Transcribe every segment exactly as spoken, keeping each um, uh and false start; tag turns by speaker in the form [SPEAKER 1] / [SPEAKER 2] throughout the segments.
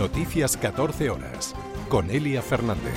[SPEAKER 1] Noticias catorce horas, con Elia Fernández.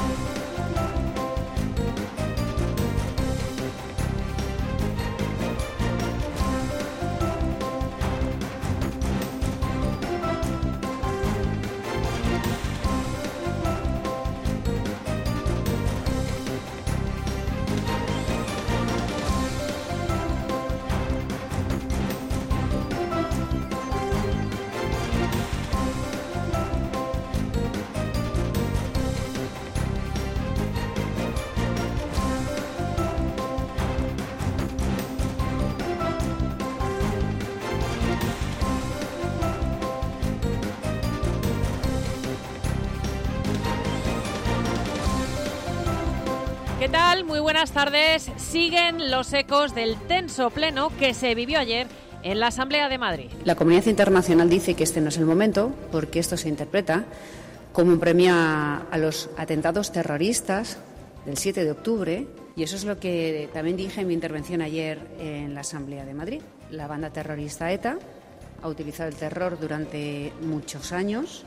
[SPEAKER 2] ¿Qué tal? Muy buenas tardes. Siguen los ecos del tenso pleno que se vivió ayer en la Asamblea de Madrid.
[SPEAKER 3] La comunidad internacional dice que este no es el momento porque esto se interpreta como un premio a, a los atentados terroristas del siete de octubre, y eso es lo que también dije en mi intervención ayer en la Asamblea de Madrid. La banda terrorista ETA ha utilizado el terror durante muchos años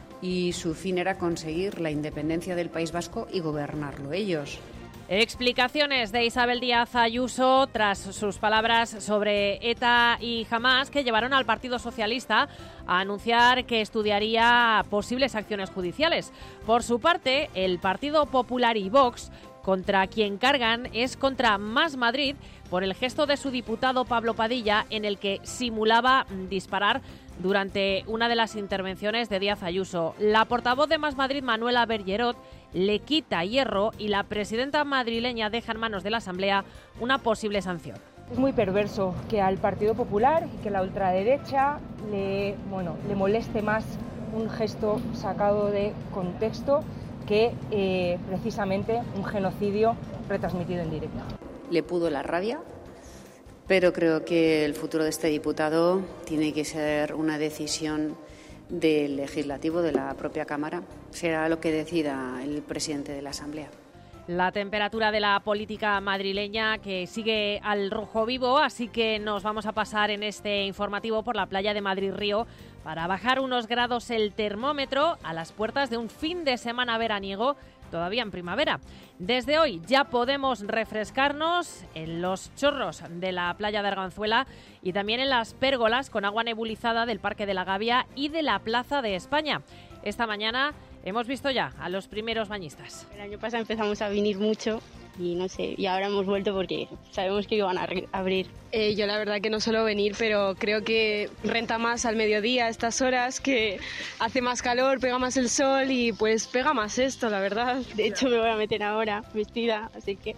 [SPEAKER 3] y su fin era conseguir la independencia del País Vasco y gobernarlo ellos.
[SPEAKER 2] Explicaciones de Isabel Díaz Ayuso tras sus palabras sobre ETA y Hamás, que llevaron al Partido Socialista a anunciar que estudiaría posibles acciones judiciales. Por su parte, el Partido Popular y Vox, contra quien cargan, es contra Más Madrid por el gesto de su diputado Pablo Padilla en el que simulaba disparar durante una de las intervenciones de Díaz Ayuso. La portavoz de Más Madrid, Manuela Bergerot, le quita hierro y la presidenta madrileña deja en manos de la Asamblea una posible sanción.
[SPEAKER 4] Es muy perverso que al Partido Popular y que la ultraderecha le, bueno, le moleste más un gesto sacado de contexto que eh, precisamente un genocidio retransmitido en directo.
[SPEAKER 3] Le pudo la rabia, pero creo que el futuro de este diputado tiene que ser una decisión del legislativo, de la propia Cámara. Será lo que decida el presidente de la Asamblea.
[SPEAKER 2] La temperatura de la política madrileña que sigue al rojo vivo, así que nos vamos a pasar en este informativo por la playa de Madrid Río para bajar unos grados el termómetro a las puertas de un fin de semana veraniego, todavía en primavera. Desde hoy ya podemos refrescarnos en los chorros de la playa de Arganzuela y también en las pérgolas con agua nebulizada del Parque de la Gavia y de la Plaza de España. Esta mañana hemos visto ya a los primeros bañistas.
[SPEAKER 5] El año pasado empezamos a venir mucho y no sé, y ahora hemos vuelto porque sabemos que iban a abrir.
[SPEAKER 6] Eh, yo la verdad que no suelo venir, pero creo que renta más al mediodía a estas horas, que hace más calor, pega más el sol y pues pega más esto, la verdad.
[SPEAKER 5] De hecho me voy a meter ahora vestida, así que...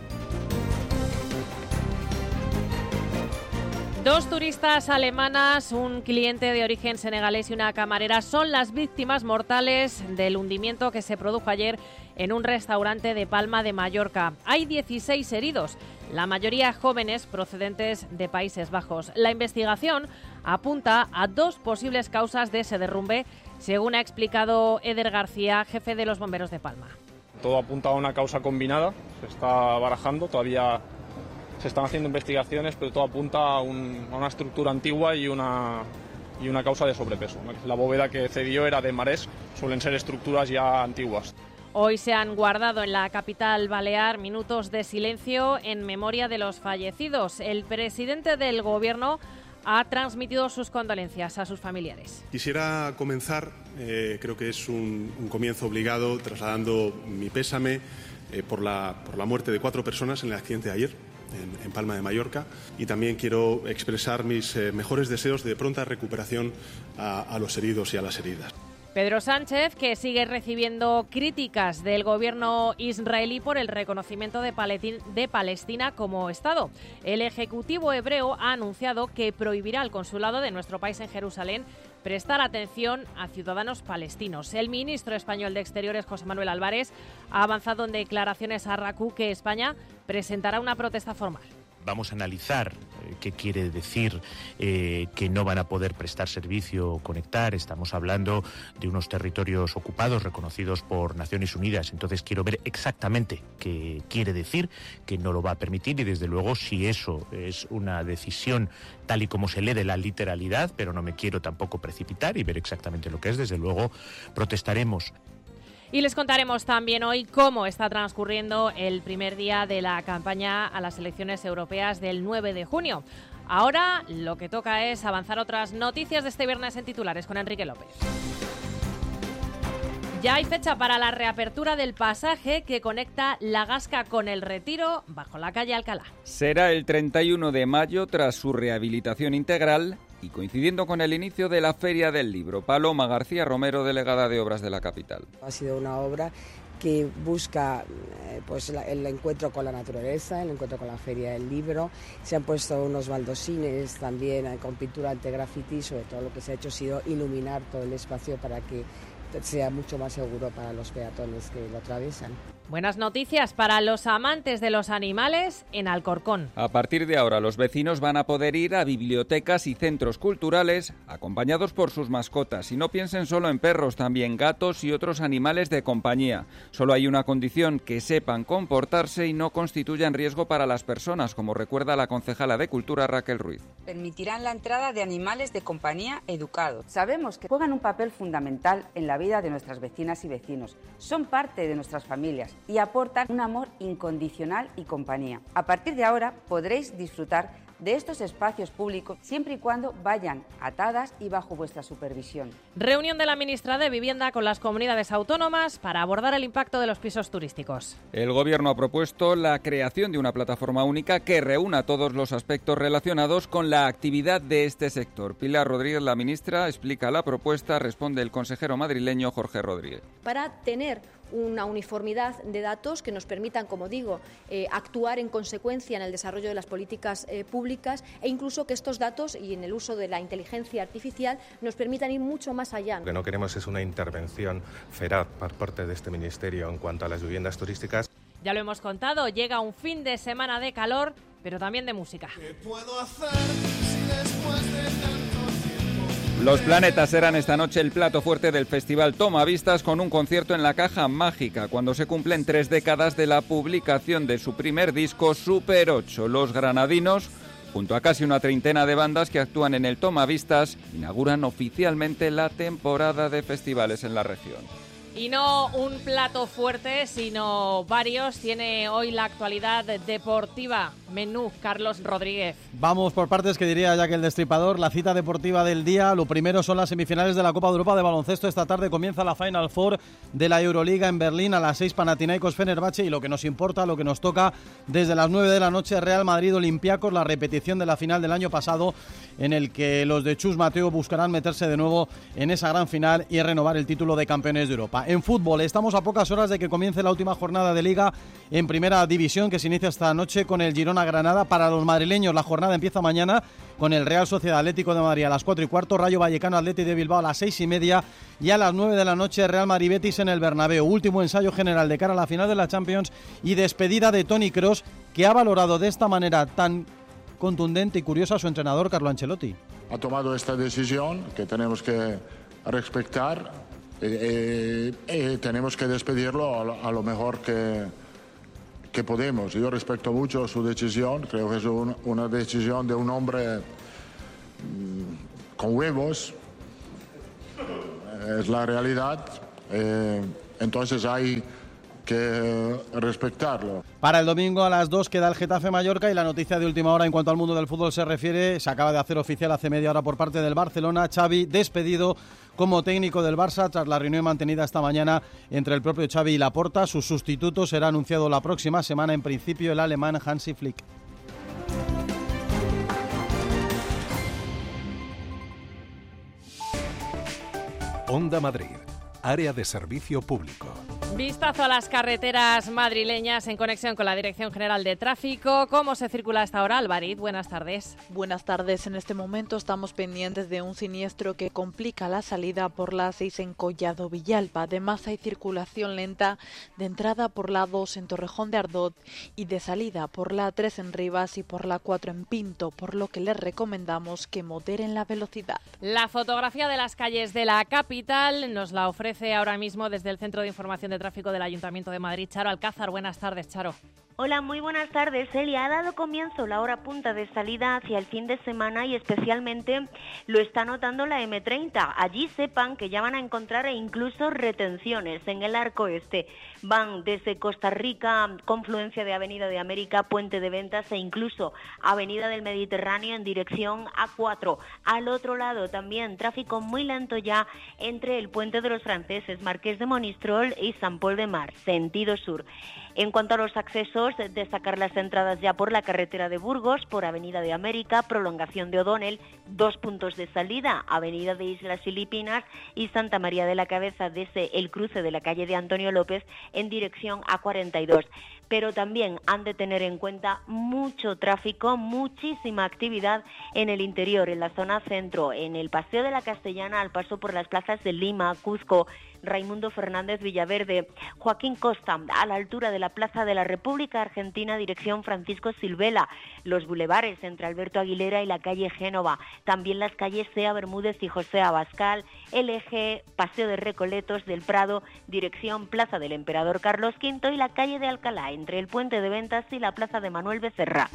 [SPEAKER 2] Dos turistas alemanas, un cliente de origen senegalés y una camarera son las víctimas mortales del hundimiento que se produjo ayer en un restaurante de Palma de Mallorca. Hay dieciséis heridos, la mayoría jóvenes procedentes de Países Bajos. La investigación apunta a dos posibles causas de ese derrumbe, según ha explicado Eder García, jefe de los bomberos de Palma.
[SPEAKER 7] Todo apunta a una causa combinada, se está barajando, todavía se están haciendo investigaciones, pero todo apunta a, un, a una estructura antigua y una, y una causa de sobrepeso. La bóveda que cedió era de marés, suelen ser estructuras ya antiguas.
[SPEAKER 2] Hoy se han guardado en la capital balear minutos de silencio en memoria de los fallecidos. El presidente del Gobierno ha transmitido sus condolencias a sus familiares.
[SPEAKER 8] Quisiera comenzar, eh, creo que es un, un comienzo obligado, trasladando mi pésame eh, por, la, por la muerte de cuatro personas en el accidente de ayer en, en Palma de Mallorca, y también quiero expresar mis eh, mejores deseos de pronta recuperación a, a los heridos y a las heridas.
[SPEAKER 2] Pedro Sánchez, que sigue recibiendo críticas del gobierno israelí por el reconocimiento de Palestina como Estado. El Ejecutivo hebreo ha anunciado que prohibirá al consulado de nuestro país en Jerusalén prestar atención a ciudadanos palestinos. El ministro español de Exteriores, José Manuel Álvarez, ha avanzado en declaraciones a RACU que España presentará una protesta formal.
[SPEAKER 9] vamos a analizar eh, qué quiere decir eh, que no van a poder prestar servicio o conectar. Estamos hablando de unos territorios ocupados reconocidos por Naciones Unidas. Entonces quiero ver exactamente qué quiere decir, que no lo va a permitir, y desde luego si eso es una decisión tal y como se lee de la literalidad, pero no me quiero tampoco precipitar y ver exactamente lo que es, desde luego protestaremos.
[SPEAKER 2] Y les contaremos también hoy cómo está transcurriendo el primer día de la campaña a las elecciones europeas del nueve de junio. Ahora lo que toca es avanzar otras noticias de este viernes en titulares con Enrique López. Ya hay fecha para la reapertura del pasaje que conecta La Gasca con El Retiro bajo la calle Alcalá.
[SPEAKER 10] Será el treinta y uno de mayo tras su rehabilitación integral y coincidiendo con el inicio de la Feria del Libro. Paloma García Romero, delegada de Obras de la capital.
[SPEAKER 11] Ha sido una obra que busca eh, pues la, el encuentro con la naturaleza, el encuentro con la Feria del Libro. Se han puesto unos baldosines también eh, con pintura anti-graffiti. Sobre todo lo que se ha hecho ha sido iluminar todo el espacio para que sea mucho más seguro para los peatones que lo atraviesan.
[SPEAKER 2] Buenas noticias para los amantes de los animales en Alcorcón.
[SPEAKER 10] A partir de ahora, los vecinos van a poder ir a bibliotecas y centros culturales acompañados por sus mascotas. Y no piensen solo en perros, también gatos y otros animales de compañía. Solo hay una condición: que sepan comportarse y no constituyan riesgo para las personas, como recuerda la concejala de Cultura Raquel Ruiz.
[SPEAKER 12] Permitirán la entrada de animales de compañía educados. Sabemos que juegan un papel fundamental en la vida de nuestras vecinas y vecinos. Son parte de nuestras familias y aportan un amor incondicional y compañía. A partir de ahora podréis disfrutar de estos espacios públicos siempre y cuando vayan atadas y bajo vuestra supervisión.
[SPEAKER 2] Reunión de la ministra de Vivienda con las comunidades autónomas para abordar el impacto de los pisos turísticos.
[SPEAKER 10] El Gobierno ha propuesto la creación de una plataforma única que reúna todos los aspectos relacionados con la actividad de este sector. Pilar Rodríguez, la ministra, explica la propuesta, responde el consejero madrileño Jorge Rodríguez.
[SPEAKER 13] Para tener una uniformidad de datos que nos permitan, como digo, eh, actuar en consecuencia en el desarrollo de las políticas eh, públicas, e incluso que estos datos y en el uso de la inteligencia artificial nos permitan ir mucho más allá.
[SPEAKER 14] Lo que no queremos es una intervención feraz por parte de este ministerio en cuanto a las viviendas turísticas.
[SPEAKER 2] Ya lo hemos contado, llega un fin de semana de calor, pero también de música.
[SPEAKER 15] ¿Qué puedo hacer si después de tanto...
[SPEAKER 10] Los Planetas serán esta noche el plato fuerte del Festival Tomavistas con un concierto en la Caja Mágica, cuando se cumplen tres décadas de la publicación de su primer disco, Super ocho. Los granadinos, junto a casi una treintena de bandas que actúan en el Tomavistas, inauguran oficialmente la temporada de festivales en la región.
[SPEAKER 2] Y no un plato fuerte, sino varios. Tiene hoy la actualidad deportiva. Menú, Carlos Rodríguez.
[SPEAKER 16] Vamos por partes, que diría Jack el Destripador. La cita deportiva del día. Lo primero son las semifinales de la Copa de Europa de baloncesto. Esta tarde comienza la Final Four de la Euroliga en Berlín. A las seis, Panathinaikos Fenerbahce. Y lo que nos importa, lo que nos toca, desde las nueve de la noche, Real Madrid Olympiacos. La repetición de la final del año pasado, en el que los de Chus Mateo buscarán meterse de nuevo en esa gran final y renovar el título de campeones de Europa. En fútbol, estamos a pocas horas de que comience la última jornada de Liga en Primera División, que se inicia esta noche con el Girona-Granada. Para los madrileños, la jornada empieza mañana con el Real Sociedad Atlético de Madrid a las cuatro y cuarto, Rayo Vallecano Athletic de Bilbao a las seis y media, y a las nueve de la noche Real Madrid-Betis en el Bernabéu. Último ensayo general de cara a la final de la Champions y despedida de Toni Kroos, que ha valorado de esta manera tan contundente y curiosa a su entrenador Carlo Ancelotti.
[SPEAKER 17] Ha tomado esta decisión que tenemos que respetar. Eh, eh, tenemos que despedirlo a lo, a lo mejor que, que podemos. Yo respeto mucho su decisión, creo que es un, una decisión de un hombre mmm, con huevos, es la realidad, eh, entonces hay que respetarlo.
[SPEAKER 16] Para el domingo a las dos queda el Getafe Mallorca, y la noticia de última hora en cuanto al mundo del fútbol se refiere, se acaba de hacer oficial hace media hora por parte del Barcelona. Xavi despedido como técnico del Barça tras la reunión mantenida esta mañana entre el propio Xavi y Laporta. Su sustituto será anunciado la próxima semana, en principio el alemán Hansi Flick.
[SPEAKER 1] Onda Madrid, área de servicio público.
[SPEAKER 2] Vistazo a las carreteras madrileñas en conexión con la Dirección General de Tráfico. ¿Cómo se circula a esta hora, Alvarid? Buenas tardes.
[SPEAKER 18] Buenas tardes. En este momento estamos pendientes de un siniestro que complica la salida por la seis en Collado Villalba. Además hay circulación lenta de entrada por la dos en Torrejón de Ardot y de salida por la tres en Rivas y por la cuatro en Pinto, por lo que les recomendamos que moderen la velocidad.
[SPEAKER 2] La fotografía de las calles de la capital nos la ofrece ahora mismo desde el Centro de Información de Tráfico del Ayuntamiento de Madrid, Charo Alcázar. Buenas tardes, Charo.
[SPEAKER 19] Hola, muy buenas tardes, Elia. Ha dado comienzo la hora punta de salida hacia el fin de semana y especialmente lo está notando la eme treinta. Allí sepan que ya van a encontrar incluso retenciones en el arco este. Van desde Costa Rica, confluencia de Avenida de América, Puente de Ventas e incluso Avenida del Mediterráneo en dirección A cuatro. Al otro lado también tráfico muy lento ya entre el Puente de los Franceses, Marqués de Monistrol y San Pol de Mar, sentido sur. En cuanto a los accesos, destacar las entradas ya por la carretera de Burgos, por Avenida de América, prolongación de O'Donnell, dos puntos de salida, Avenida de Islas Filipinas y Santa María de la Cabeza desde el cruce de la calle de Antonio López en dirección A cuarenta y dos. Pero también han de tener en cuenta mucho tráfico, muchísima actividad en el interior, en la zona centro, en el Paseo de la Castellana al paso por las plazas de Lima, Cuzco, Raimundo Fernández Villaverde, Joaquín Costa, a la altura de la Plaza de la República Argentina, dirección Francisco Silvela, los bulevares entre Alberto Aguilera y la calle Génova, también las calles Sea Bermúdez y José Abascal, el eje Paseo de Recoletos del Prado, dirección Plaza del Emperador Carlos quinto y la calle de Alcalá, entre el Puente de Ventas y la Plaza de Manuel Becerra.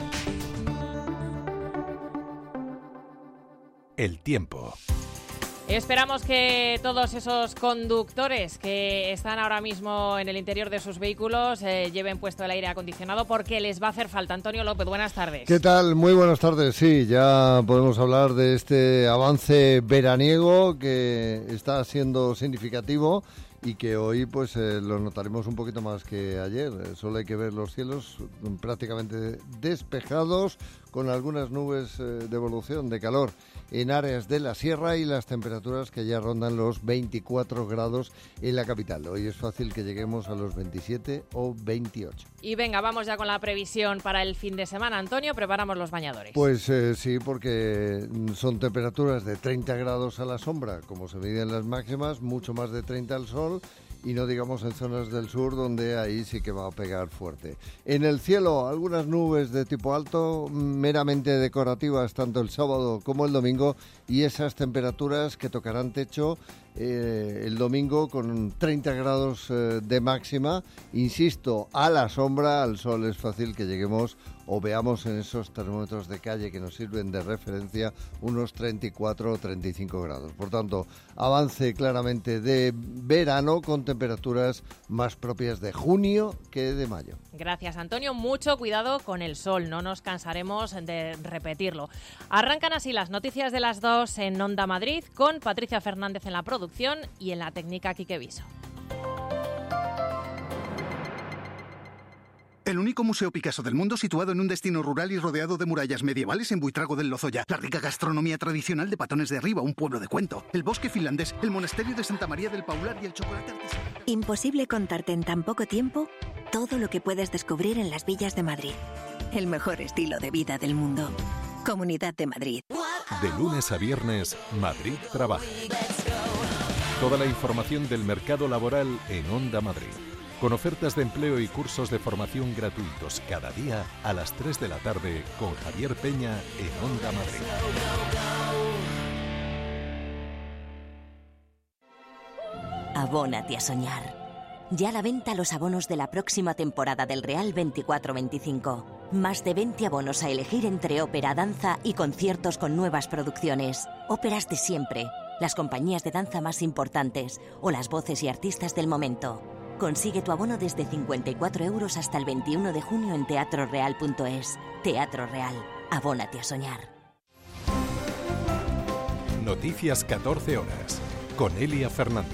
[SPEAKER 1] El tiempo.
[SPEAKER 2] Esperamos que todos esos conductores que están ahora mismo en el interior de sus vehículos eh, lleven puesto el aire acondicionado porque les va a hacer falta. Antonio López, buenas tardes.
[SPEAKER 20] ¿Qué tal? Muy buenas tardes. Sí, ya podemos hablar de este avance veraniego que está siendo significativo y que hoy pues eh, lo notaremos un poquito más que ayer. Solo hay que ver los cielos prácticamente despejados, con algunas nubes eh, de evolución de calor en áreas de la sierra y las temperaturas que ya rondan los veinticuatro grados en la capital. Hoy es fácil que lleguemos a los veintisiete o veintiocho.
[SPEAKER 2] Y venga, vamos ya con la previsión para el fin de semana. Antonio, preparamos los bañadores.
[SPEAKER 20] Pues eh, sí, porque son temperaturas de treinta grados a la sombra, como se miden las máximas, mucho más de treinta al sol, y no digamos en zonas del sur donde ahí sí que va a pegar fuerte. En el cielo, algunas nubes de tipo alto, meramente decorativas tanto el sábado como el domingo, y esas temperaturas que tocarán techo eh, el domingo con treinta grados eh, de máxima. Insisto, a la sombra, al sol es fácil que lleguemos o veamos en esos termómetros de calle que nos sirven de referencia unos treinta y cuatro o treinta y cinco grados. Por tanto, avance claramente de verano con temperaturas más propias de junio que de mayo.
[SPEAKER 2] Gracias, Antonio. Mucho cuidado con el sol, no nos cansaremos de repetirlo. Arrancan así las noticias de las dos en Onda Madrid con Patricia Fernández en la producción y en la técnica Quique Viso.
[SPEAKER 21] El único museo Picasso del mundo situado en un destino rural y rodeado de murallas medievales en Buitrago del Lozoya. La rica gastronomía tradicional de Patones de Arriba, un pueblo de cuento. El bosque finlandés, el monasterio de Santa María del Paular y el chocolate artesanal.
[SPEAKER 22] Imposible contarte en tan poco tiempo todo lo que puedes descubrir en las villas de Madrid. El mejor estilo de vida del mundo. Comunidad de Madrid.
[SPEAKER 1] De lunes a viernes, Madrid trabaja. Toda la información del mercado laboral en Onda Madrid. Con ofertas de empleo y cursos de formación gratuitos cada día a las tres de la tarde con Javier Peña en Onda Madrid.
[SPEAKER 22] Abónate a soñar. Ya a la venta los abonos de la próxima temporada del Real veinticuatro veinticinco. Más de veinte abonos a elegir entre ópera, danza y conciertos con nuevas producciones. Óperas de siempre, las compañías de danza más importantes o las voces y artistas del momento. Consigue tu abono desde cincuenta y cuatro euros hasta el veintiuno de junio en teatro real punto es. Teatro Real. Abónate a soñar.
[SPEAKER 1] Noticias catorce horas. Con Elia Fernández.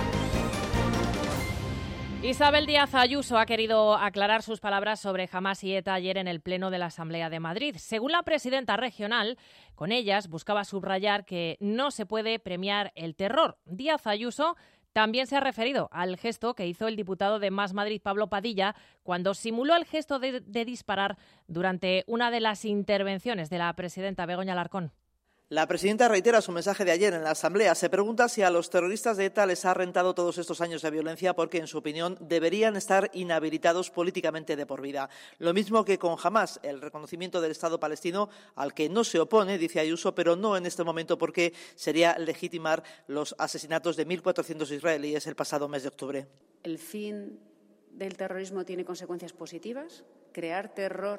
[SPEAKER 2] Isabel Díaz Ayuso ha querido aclarar sus palabras sobre Hamás y ETA ayer en el Pleno de la Asamblea de Madrid. Según la presidenta regional, con ellas buscaba subrayar que no se puede premiar el terror. Díaz Ayuso También se ha referido al gesto que hizo el diputado de Más Madrid, Pablo Padilla, cuando simuló el gesto de, de disparar durante una de las intervenciones de la presidenta Begoña Alarcón.
[SPEAKER 3] La presidenta reitera su mensaje de ayer en la Asamblea. Se pregunta si a los terroristas de ETA les ha rentado todos estos años de violencia porque, en su opinión, deberían estar inhabilitados políticamente de por vida. Lo mismo que con Hamás, el reconocimiento del Estado palestino al que no se opone, dice Ayuso, pero no en este momento porque sería legitimar los asesinatos de mil cuatrocientos israelíes el pasado mes de octubre.
[SPEAKER 4] El fin del terrorismo tiene consecuencias positivas. Crear terror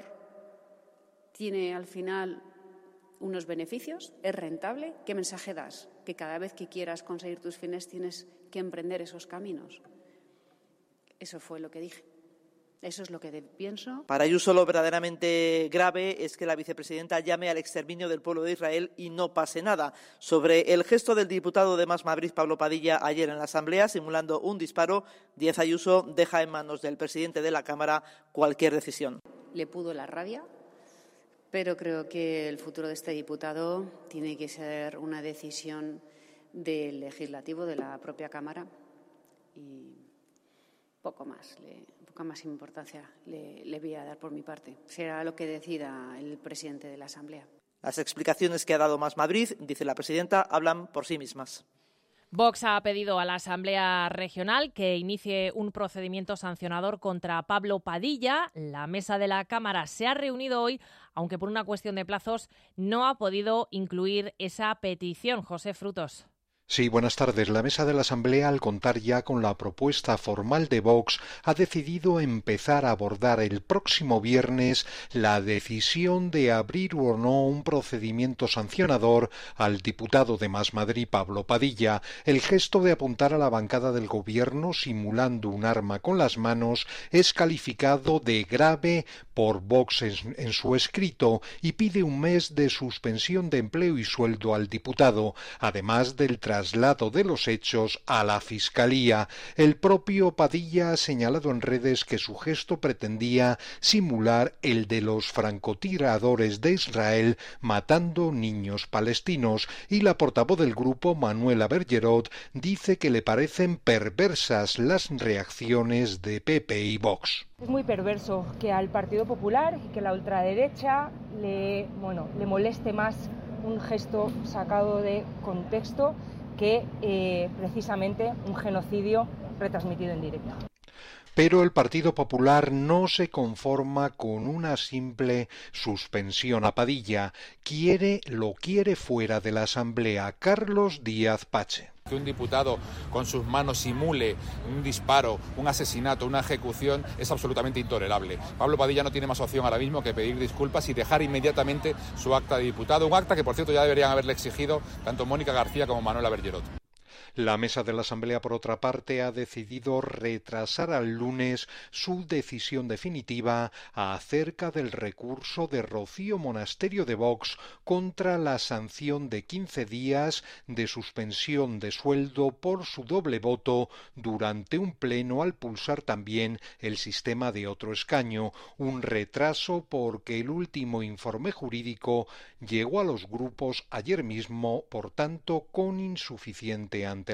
[SPEAKER 4] tiene al final unos beneficios, es rentable. ¿Qué mensaje das? Que cada vez que quieras conseguir tus fines tienes que emprender esos caminos. Eso fue lo que dije. Eso es lo que pienso.
[SPEAKER 3] Para Ayuso, lo verdaderamente grave es que la vicepresidenta llame al exterminio del pueblo de Israel y no pase nada. Sobre el gesto del diputado de Más Madrid, Pablo Padilla, ayer en la Asamblea, simulando un disparo, Díaz Ayuso deja en manos del presidente de la Cámara cualquier decisión.
[SPEAKER 4] Le pudo la rabia, pero creo que el futuro de este diputado tiene que ser una decisión del legislativo, de la propia Cámara, y poco más, le, poca más importancia le, le voy a dar por mi parte. Será lo que decida el presidente de la Asamblea.
[SPEAKER 3] Las explicaciones que ha dado Más Madrid, dice la presidenta, hablan por sí mismas.
[SPEAKER 2] Vox ha pedido a la Asamblea Regional que inicie un procedimiento sancionador contra Pablo Padilla. La mesa de la Cámara se ha reunido hoy, aunque por una cuestión de plazos no ha podido incluir esa petición. José Frutos.
[SPEAKER 23] Sí, buenas tardes. La mesa de la Asamblea, al contar ya con la propuesta formal de Vox, ha decidido empezar a abordar el próximo viernes la decisión de abrir o no un procedimiento sancionador al diputado de Más Madrid, Pablo Padilla. El gesto de apuntar a la bancada del Gobierno simulando un arma con las manos es calificado de grave por Vox en, en su escrito y pide un mes de suspensión de empleo y sueldo al diputado, además del traslado de los hechos a la Fiscalía. El propio Padilla ha señalado en redes que su gesto pretendía simular el de los francotiradores de Israel matando niños palestinos, y la portavoz del grupo, Manuela Bergerot, dice que le parecen perversas las reacciones de P P y Vox.
[SPEAKER 24] Es muy perverso que al Partido Popular y que la ultraderecha le, bueno, le moleste más un gesto sacado de contexto que eh, precisamente un genocidio retransmitido en directo.
[SPEAKER 23] Pero el Partido Popular no se conforma con una simple suspensión a Padilla. Quiere, lo quiere fuera de la Asamblea. Carlos Díaz Pache.
[SPEAKER 25] Que un diputado con sus manos simule un disparo, un asesinato, una ejecución es absolutamente intolerable. Pablo Padilla no tiene más opción ahora mismo que pedir disculpas y dejar inmediatamente su acta de diputado, un acta que por cierto ya deberían haberle exigido tanto Mónica García como Manuela Bergerot.
[SPEAKER 23] La mesa de la Asamblea, por otra parte, ha decidido retrasar al lunes su decisión definitiva acerca del recurso de Rocío Monasterio de Vox contra la sanción de quince días de suspensión de sueldo por su doble voto durante un pleno al pulsar también el sistema de otro escaño. Un retraso porque el último informe jurídico llegó a los grupos ayer mismo, por tanto, con insuficiente antelación.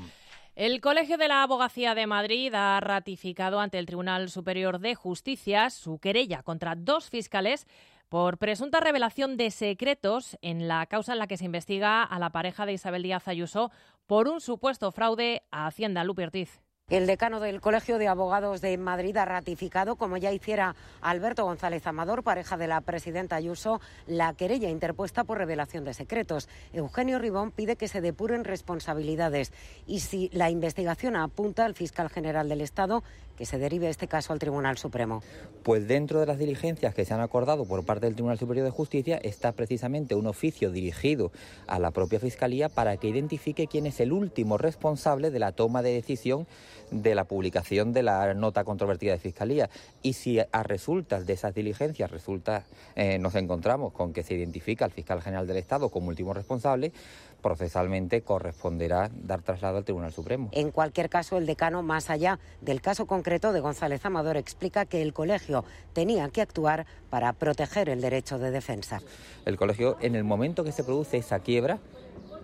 [SPEAKER 2] El Colegio de la Abogacía de Madrid ha ratificado ante el Tribunal Superior de Justicia su querella contra dos fiscales por presunta revelación de secretos en la causa en la que se investiga a la pareja de Isabel Díaz Ayuso por un supuesto fraude a Hacienda. Lupi Ortiz.
[SPEAKER 26] El decano del Colegio de Abogados de Madrid ha ratificado, como ya hiciera Alberto González Amador, pareja de la presidenta Ayuso, la querella interpuesta por revelación de secretos. Eugenio Ribón pide que se depuren responsabilidades y, si la investigación apunta al fiscal general del Estado, que se derive este caso al Tribunal Supremo.
[SPEAKER 27] Pues dentro de las diligencias que se han acordado por parte del Tribunal Superior de Justicia está precisamente un oficio dirigido a la propia Fiscalía para que identifique quién es el último responsable de la toma de decisión de la publicación de la nota controvertida de Fiscalía. Y si a resultas de esas diligencias resulta, eh, nos encontramos con que se identifica al fiscal general del Estado como último responsable, procesalmente corresponderá dar traslado al Tribunal Supremo.
[SPEAKER 26] En cualquier caso, el decano, más allá del caso concreto de González Amador, explica que el colegio tenía que actuar para proteger el derecho de defensa.
[SPEAKER 27] El colegio, en el momento que se produce esa quiebra,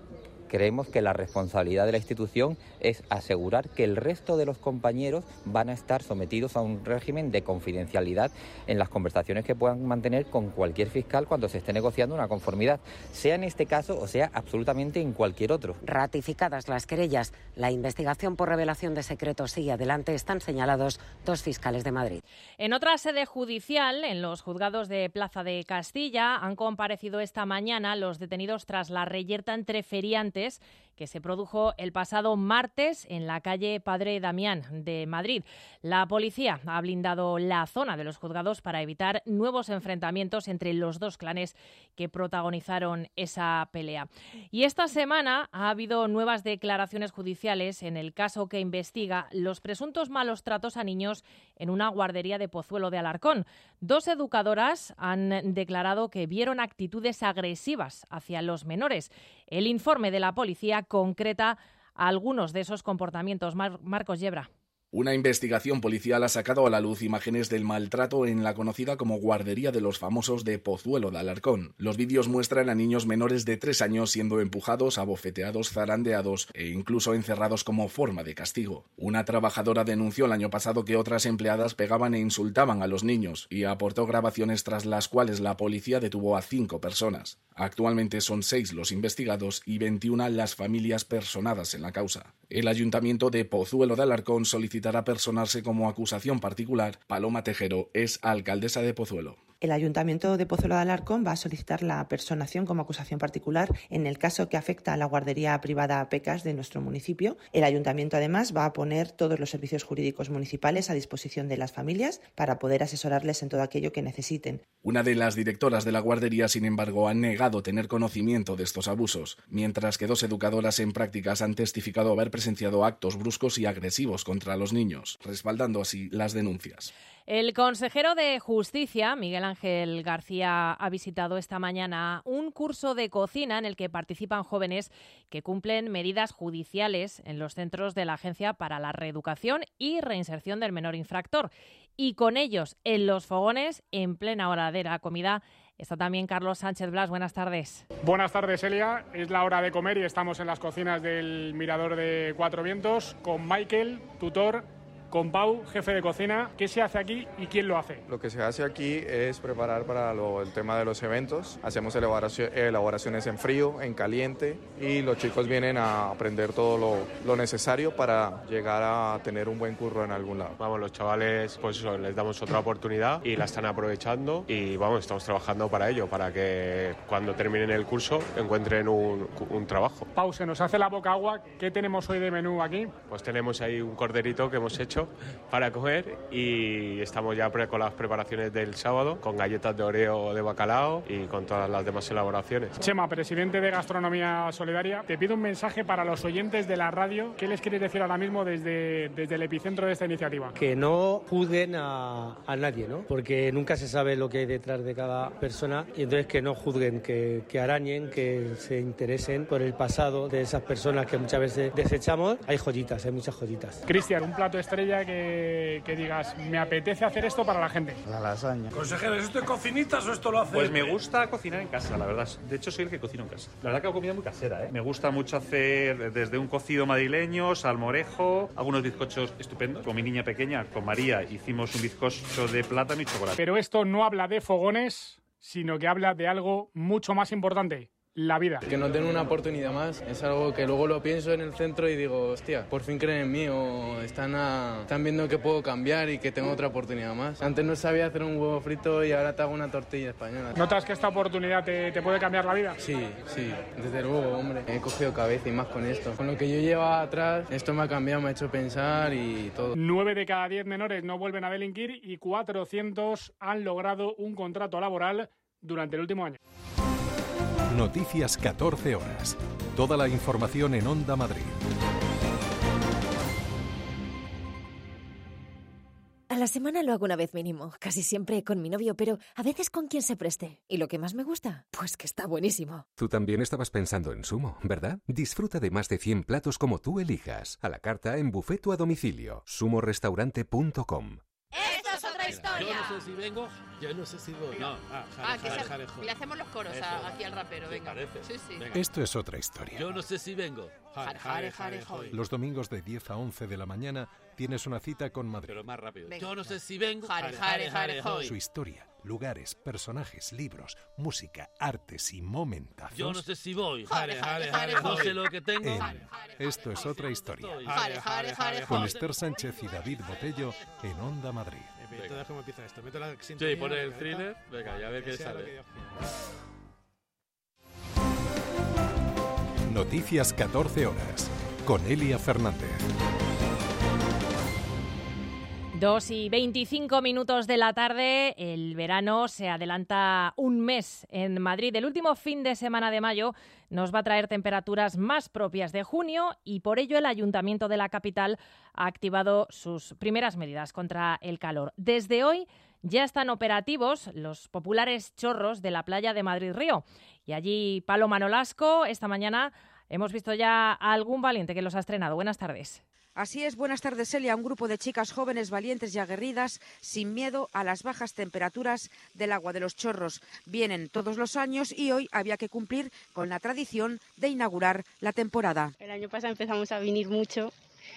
[SPEAKER 27] Creemos que la responsabilidad de la institución es asegurar que el resto de los compañeros van a estar sometidos a un régimen de confidencialidad en las conversaciones que puedan mantener con cualquier fiscal cuando se esté negociando una conformidad, sea en este caso o sea absolutamente en cualquier otro.
[SPEAKER 26] Ratificadas las querellas, la investigación por revelación de secretos sigue adelante. Están señalados dos fiscales de Madrid.
[SPEAKER 2] En otra sede judicial, en los juzgados de Plaza de Castilla, han comparecido esta mañana los detenidos tras la reyerta entre feriantes que se produjo el pasado martes en la calle Padre Damián de Madrid. La policía ha blindado la zona de los juzgados para evitar nuevos enfrentamientos entre los dos clanes que protagonizaron esa pelea. Y esta semana ha habido nuevas declaraciones judiciales en el caso que investiga los presuntos malos tratos a niños en una guardería de Pozuelo de Alarcón. Dos educadoras han declarado que vieron actitudes agresivas hacia los menores. El informe de la policía concreta algunos de esos comportamientos. Mar- Marcos Yebra.
[SPEAKER 5] Una investigación policial ha sacado a la luz imágenes del maltrato en la conocida como guardería de los famosos de Pozuelo de Alarcón. Los vídeos muestran a niños menores de tres años siendo empujados, abofeteados, zarandeados e incluso encerrados como forma de castigo. Una trabajadora denunció el año pasado que otras empleadas pegaban e insultaban a los niños y aportó grabaciones tras las cuales la policía detuvo a cinco personas. Actualmente son seis los investigados y veintiuna las familias personadas en la causa. El Ayuntamiento de Pozuelo de Alarcón solicitará personarse como acusación particular. Paloma Tejero es alcaldesa de Pozuelo.
[SPEAKER 6] El Ayuntamiento de Pozuelo de Alarcón va a solicitar la personación como acusación particular en el caso que afecta a la guardería privada Pecas de nuestro municipio. El Ayuntamiento además va a poner todos los servicios jurídicos municipales a disposición de las familias para poder asesorarles en todo aquello que necesiten.
[SPEAKER 5] Una de las directoras de la guardería, sin embargo, ha negado tener conocimiento de estos abusos, mientras que dos educadoras en prácticas han testificado haber presenciado actos bruscos y agresivos contra los niños, respaldando así las denuncias.
[SPEAKER 2] El consejero de Justicia, Miguel Ángel García, ha visitado esta mañana un curso de cocina en el que participan jóvenes que cumplen medidas judiciales en los centros de la Agencia para la Reeducación y Reinserción del Menor Infractor. Y con ellos, en los fogones, en plena hora de la comida, está también Carlos Sánchez Blas. Buenas tardes.
[SPEAKER 7] Buenas tardes, Elia. Es la hora de comer y estamos en las cocinas del Mirador de Cuatro Vientos con Michael, tutor, con Pau, jefe de cocina. ¿Qué se hace aquí y quién lo hace?
[SPEAKER 8] Lo que se hace aquí es preparar para lo, el tema de los eventos. Hacemos elaboración, elaboraciones en frío, en caliente, y los chicos vienen a aprender todo lo, lo necesario para llegar a tener un buen curro en algún lado.
[SPEAKER 9] Vamos, los chavales, pues eso, les damos otra oportunidad y la están aprovechando y vamos, estamos trabajando para ello, para que cuando terminen el curso encuentren un, un trabajo.
[SPEAKER 7] Pau, se nos hace la boca agua. ¿Qué tenemos hoy de menú aquí?
[SPEAKER 9] Pues tenemos ahí un corderito que hemos hecho para comer y estamos ya pre- con las preparaciones del sábado, con galletas de Oreo de bacalao y con todas las demás elaboraciones.
[SPEAKER 7] Chema, presidente de Gastronomía Solidaria, te pido un mensaje para los oyentes de la radio. ¿Qué les quieres decir ahora mismo desde, desde el epicentro de esta iniciativa?
[SPEAKER 11] Que no juzguen a, a nadie, ¿no? Porque nunca se sabe lo que hay detrás de cada persona y entonces que no juzguen, que, que arañen, que se interesen por el pasado de esas personas que muchas veces desechamos. Hay joyitas, hay muchas joyitas.
[SPEAKER 7] Cristian, un plato estrella que que digas, me apetece hacer esto para la gente.
[SPEAKER 11] La lasaña.
[SPEAKER 12] Consejero, ¿es esto de cocinitas o esto lo hace?
[SPEAKER 28] Pues me gusta cocinar en casa, la verdad. De hecho, soy el que cocino en casa. La verdad que hago comida muy casera, ¿eh? Me gusta mucho hacer desde un cocido madrileño, salmorejo, algunos bizcochos estupendos. Con mi niña pequeña, con María, hicimos un bizcocho de plátano y chocolate.
[SPEAKER 7] Pero esto no habla de fogones, sino que habla de algo mucho más importante. La vida.
[SPEAKER 12] Que nos den una oportunidad más es algo que luego lo pienso en el centro y digo, hostia, por fin creen en mí o están, a, están viendo que puedo cambiar y que tengo otra oportunidad más. Antes no sabía hacer un huevo frito y ahora te hago una tortilla española.
[SPEAKER 7] ¿Notas que esta oportunidad te, te puede cambiar la vida?
[SPEAKER 12] Sí, sí, desde luego, hombre. He cogido cabeza y más con esto. Con lo que yo llevaba atrás, esto me ha cambiado, me ha hecho pensar y todo.
[SPEAKER 7] Nueve de cada diez menores no vuelven a delinquir y cuatrocientos han logrado un contrato laboral durante el último año.
[SPEAKER 1] Noticias catorce horas. Toda la información en Onda Madrid.
[SPEAKER 29] A la semana lo hago una vez mínimo, casi siempre con mi novio, pero a veces con quien se preste. ¿Y lo que más me gusta? Pues que está buenísimo.
[SPEAKER 30] Tú también estabas pensando en Sumo, ¿verdad? Disfruta de más de cien platos como tú elijas. A la carta en buffet o a domicilio. sumo restaurante punto com.
[SPEAKER 31] Esto es otra
[SPEAKER 10] historia.
[SPEAKER 13] Yo no sé si vengo, yo no sé si voy. No, ah, jare,
[SPEAKER 10] Ah, que
[SPEAKER 13] jare,
[SPEAKER 10] se-
[SPEAKER 13] jare, joy.
[SPEAKER 10] le hacemos los coros
[SPEAKER 13] Eso.
[SPEAKER 10] a- aquí al rapero,
[SPEAKER 13] ¿Te
[SPEAKER 10] venga.
[SPEAKER 13] parece?
[SPEAKER 10] Sí, sí.
[SPEAKER 13] Venga.
[SPEAKER 1] Esto es otra historia.
[SPEAKER 13] Yo no sé si vengo. Jare, jare, jare, joy.
[SPEAKER 1] Los domingos de diez a once de la mañana tienes una cita con Madrid.
[SPEAKER 13] Pero más rápido.
[SPEAKER 10] Venga.
[SPEAKER 13] Yo no sé si vengo.
[SPEAKER 10] Jare, jare, jare, joy.
[SPEAKER 1] Su historia, lugares, personajes, libros, música, artes y momentazos.
[SPEAKER 13] Yo no sé si voy.
[SPEAKER 10] Jare, jare, jare,
[SPEAKER 13] No
[SPEAKER 10] joy.
[SPEAKER 13] sé lo que tengo.
[SPEAKER 1] En Esto es otra historia.
[SPEAKER 10] Jare, jare, jare,
[SPEAKER 1] Con
[SPEAKER 10] joy.
[SPEAKER 1] Esther Sánchez y David Botello en Onda Madrid.
[SPEAKER 13] Venga.
[SPEAKER 14] ¿Cómo empieza esto? Meto la
[SPEAKER 13] Sí,
[SPEAKER 14] sintonía,
[SPEAKER 13] pone el
[SPEAKER 14] la
[SPEAKER 13] thriller.
[SPEAKER 14] careta,
[SPEAKER 13] Venga, ya a ver
[SPEAKER 14] que
[SPEAKER 13] qué
[SPEAKER 14] sea lo que
[SPEAKER 13] sale.
[SPEAKER 14] Dios quiera.
[SPEAKER 1] Noticias catorce horas con Elia Fernández.
[SPEAKER 2] Dos y veinticinco minutos de la tarde, el verano se adelanta un mes en Madrid. El último fin de semana de mayo nos va a traer temperaturas más propias de junio y por ello el Ayuntamiento de la capital ha activado sus primeras medidas contra el calor. Desde hoy ya están operativos los populares chorros de la playa de Madrid-Río. Y allí, Paloma Nolasco, esta mañana hemos visto ya a algún valiente que los ha estrenado. Buenas tardes.
[SPEAKER 15] Así es, buenas tardes, Celia. Un grupo de chicas jóvenes, valientes y aguerridas, sin miedo a las bajas temperaturas del agua de los chorros. Vienen todos los años y hoy había que cumplir con la tradición de inaugurar la temporada.
[SPEAKER 16] El año pasado empezamos a venir mucho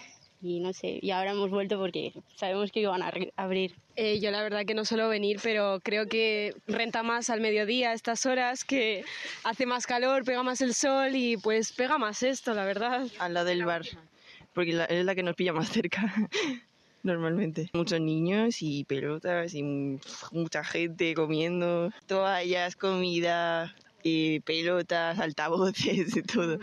[SPEAKER 16] y no sé, y ahora hemos vuelto porque sabemos que iban a re- abrir.
[SPEAKER 17] Eh, yo la verdad que no suelo venir, pero creo que renta más al mediodía a estas horas, que hace más calor, pega más el sol y pues pega más esto, la verdad.
[SPEAKER 18] Al lado del bar, porque la- es la que nos pilla más cerca, normalmente. Muchos niños y pelotas y m- mucha gente comiendo, toallas, comida, y pelotas, altavoces y todo.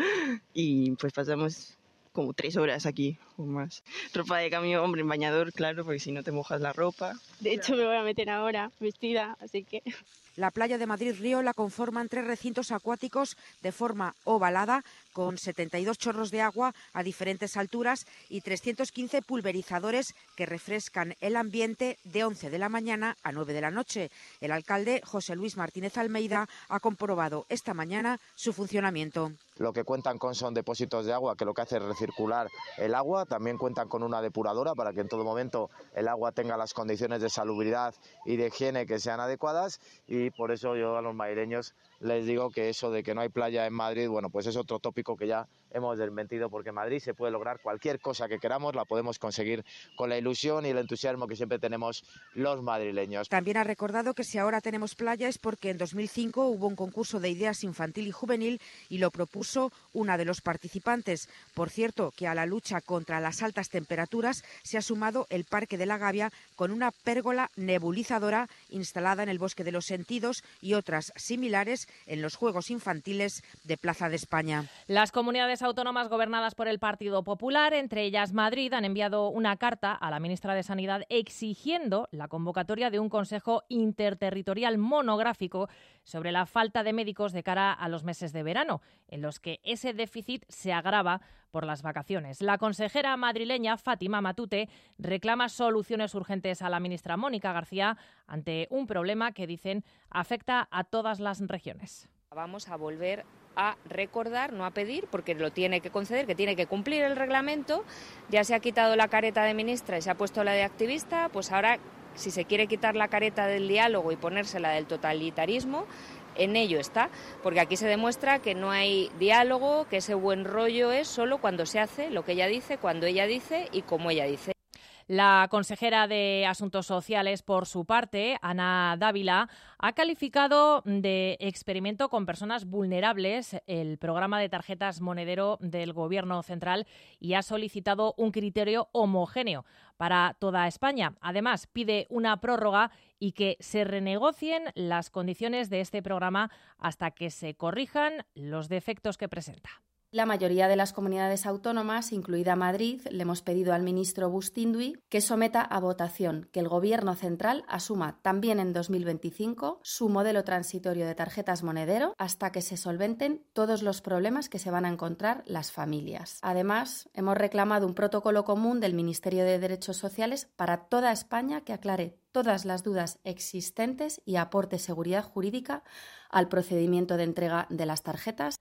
[SPEAKER 18] Y pues pasamos como tres horas aquí o más. Ropa de cambio, hombre, en bañador, claro, porque si no te mojas la ropa.
[SPEAKER 16] De hecho me voy a meter ahora vestida, así que...
[SPEAKER 15] La playa de Madrid-Río la conforman tres recintos acuáticos de forma ovalada, con setenta y dos chorros de agua a diferentes alturas y trescientos quince pulverizadores que refrescan el ambiente de once de la mañana a nueve de la noche. El alcalde, José Luis Martínez Almeida, ha comprobado esta mañana su funcionamiento.
[SPEAKER 19] Lo que cuentan con son depósitos de agua que lo que hace es recircular el agua. También cuentan con una depuradora para que en todo momento el agua tenga las condiciones de salubridad y de higiene que sean adecuadas. Y por eso yo a los madrileños les digo que eso de que no hay playa en Madrid, bueno, pues es otro tópico que ya hemos desmentido, porque en Madrid se puede lograr cualquier cosa que queramos, la podemos conseguir con la ilusión y el entusiasmo que siempre tenemos los madrileños.
[SPEAKER 15] También ha recordado que si ahora tenemos playa es porque en dos mil cinco hubo un concurso de ideas infantil y juvenil y lo propuso una de los participantes. Por cierto, que a la lucha contra las altas temperaturas se ha sumado el Parque de la Gavia con una pérgola nebulizadora instalada en el Bosque de los Sentidos y otras similares en los Juegos Infantiles de Plaza de España.
[SPEAKER 2] Las comunidades autónomas gobernadas por el Partido Popular, entre ellas Madrid, han enviado una carta a la ministra de Sanidad exigiendo la convocatoria de un Consejo Interterritorial monográfico sobre la falta de médicos de cara a los meses de verano, en los que ese déficit se agrava por las vacaciones. La consejera madrileña Fátima Matute reclama soluciones urgentes a la ministra Mónica García ante un problema que, dicen, afecta a todas las regiones.
[SPEAKER 20] Vamos a volver a recordar, no a pedir, porque lo tiene que conceder, que tiene que cumplir el reglamento. Ya se ha quitado la careta de ministra y se ha puesto la de activista, pues ahora, si se quiere quitar la careta del diálogo y ponérsela del totalitarismo, en ello está, porque aquí se demuestra que no hay diálogo, que ese buen rollo es solo cuando se hace lo que ella dice, cuando ella dice y como ella dice.
[SPEAKER 2] La consejera de Asuntos Sociales, por su parte, Ana Dávila, ha calificado de experimento con personas vulnerables el programa de tarjetas monedero del Gobierno central y ha solicitado un criterio homogéneo para toda España. Además, pide una prórroga y que se renegocien las condiciones de este programa hasta que se corrijan los defectos que presenta.
[SPEAKER 21] La mayoría de las comunidades autónomas, incluida Madrid, le hemos pedido al ministro Bustindui que someta a votación que el Gobierno central asuma también en dos mil veinticinco su modelo transitorio de tarjetas monedero hasta que se solventen todos los problemas que se van a encontrar las familias. Además, hemos reclamado un protocolo común del Ministerio de Derechos Sociales para toda España que aclare todas las dudas existentes y aporte seguridad jurídica al procedimiento de entrega de las tarjetas.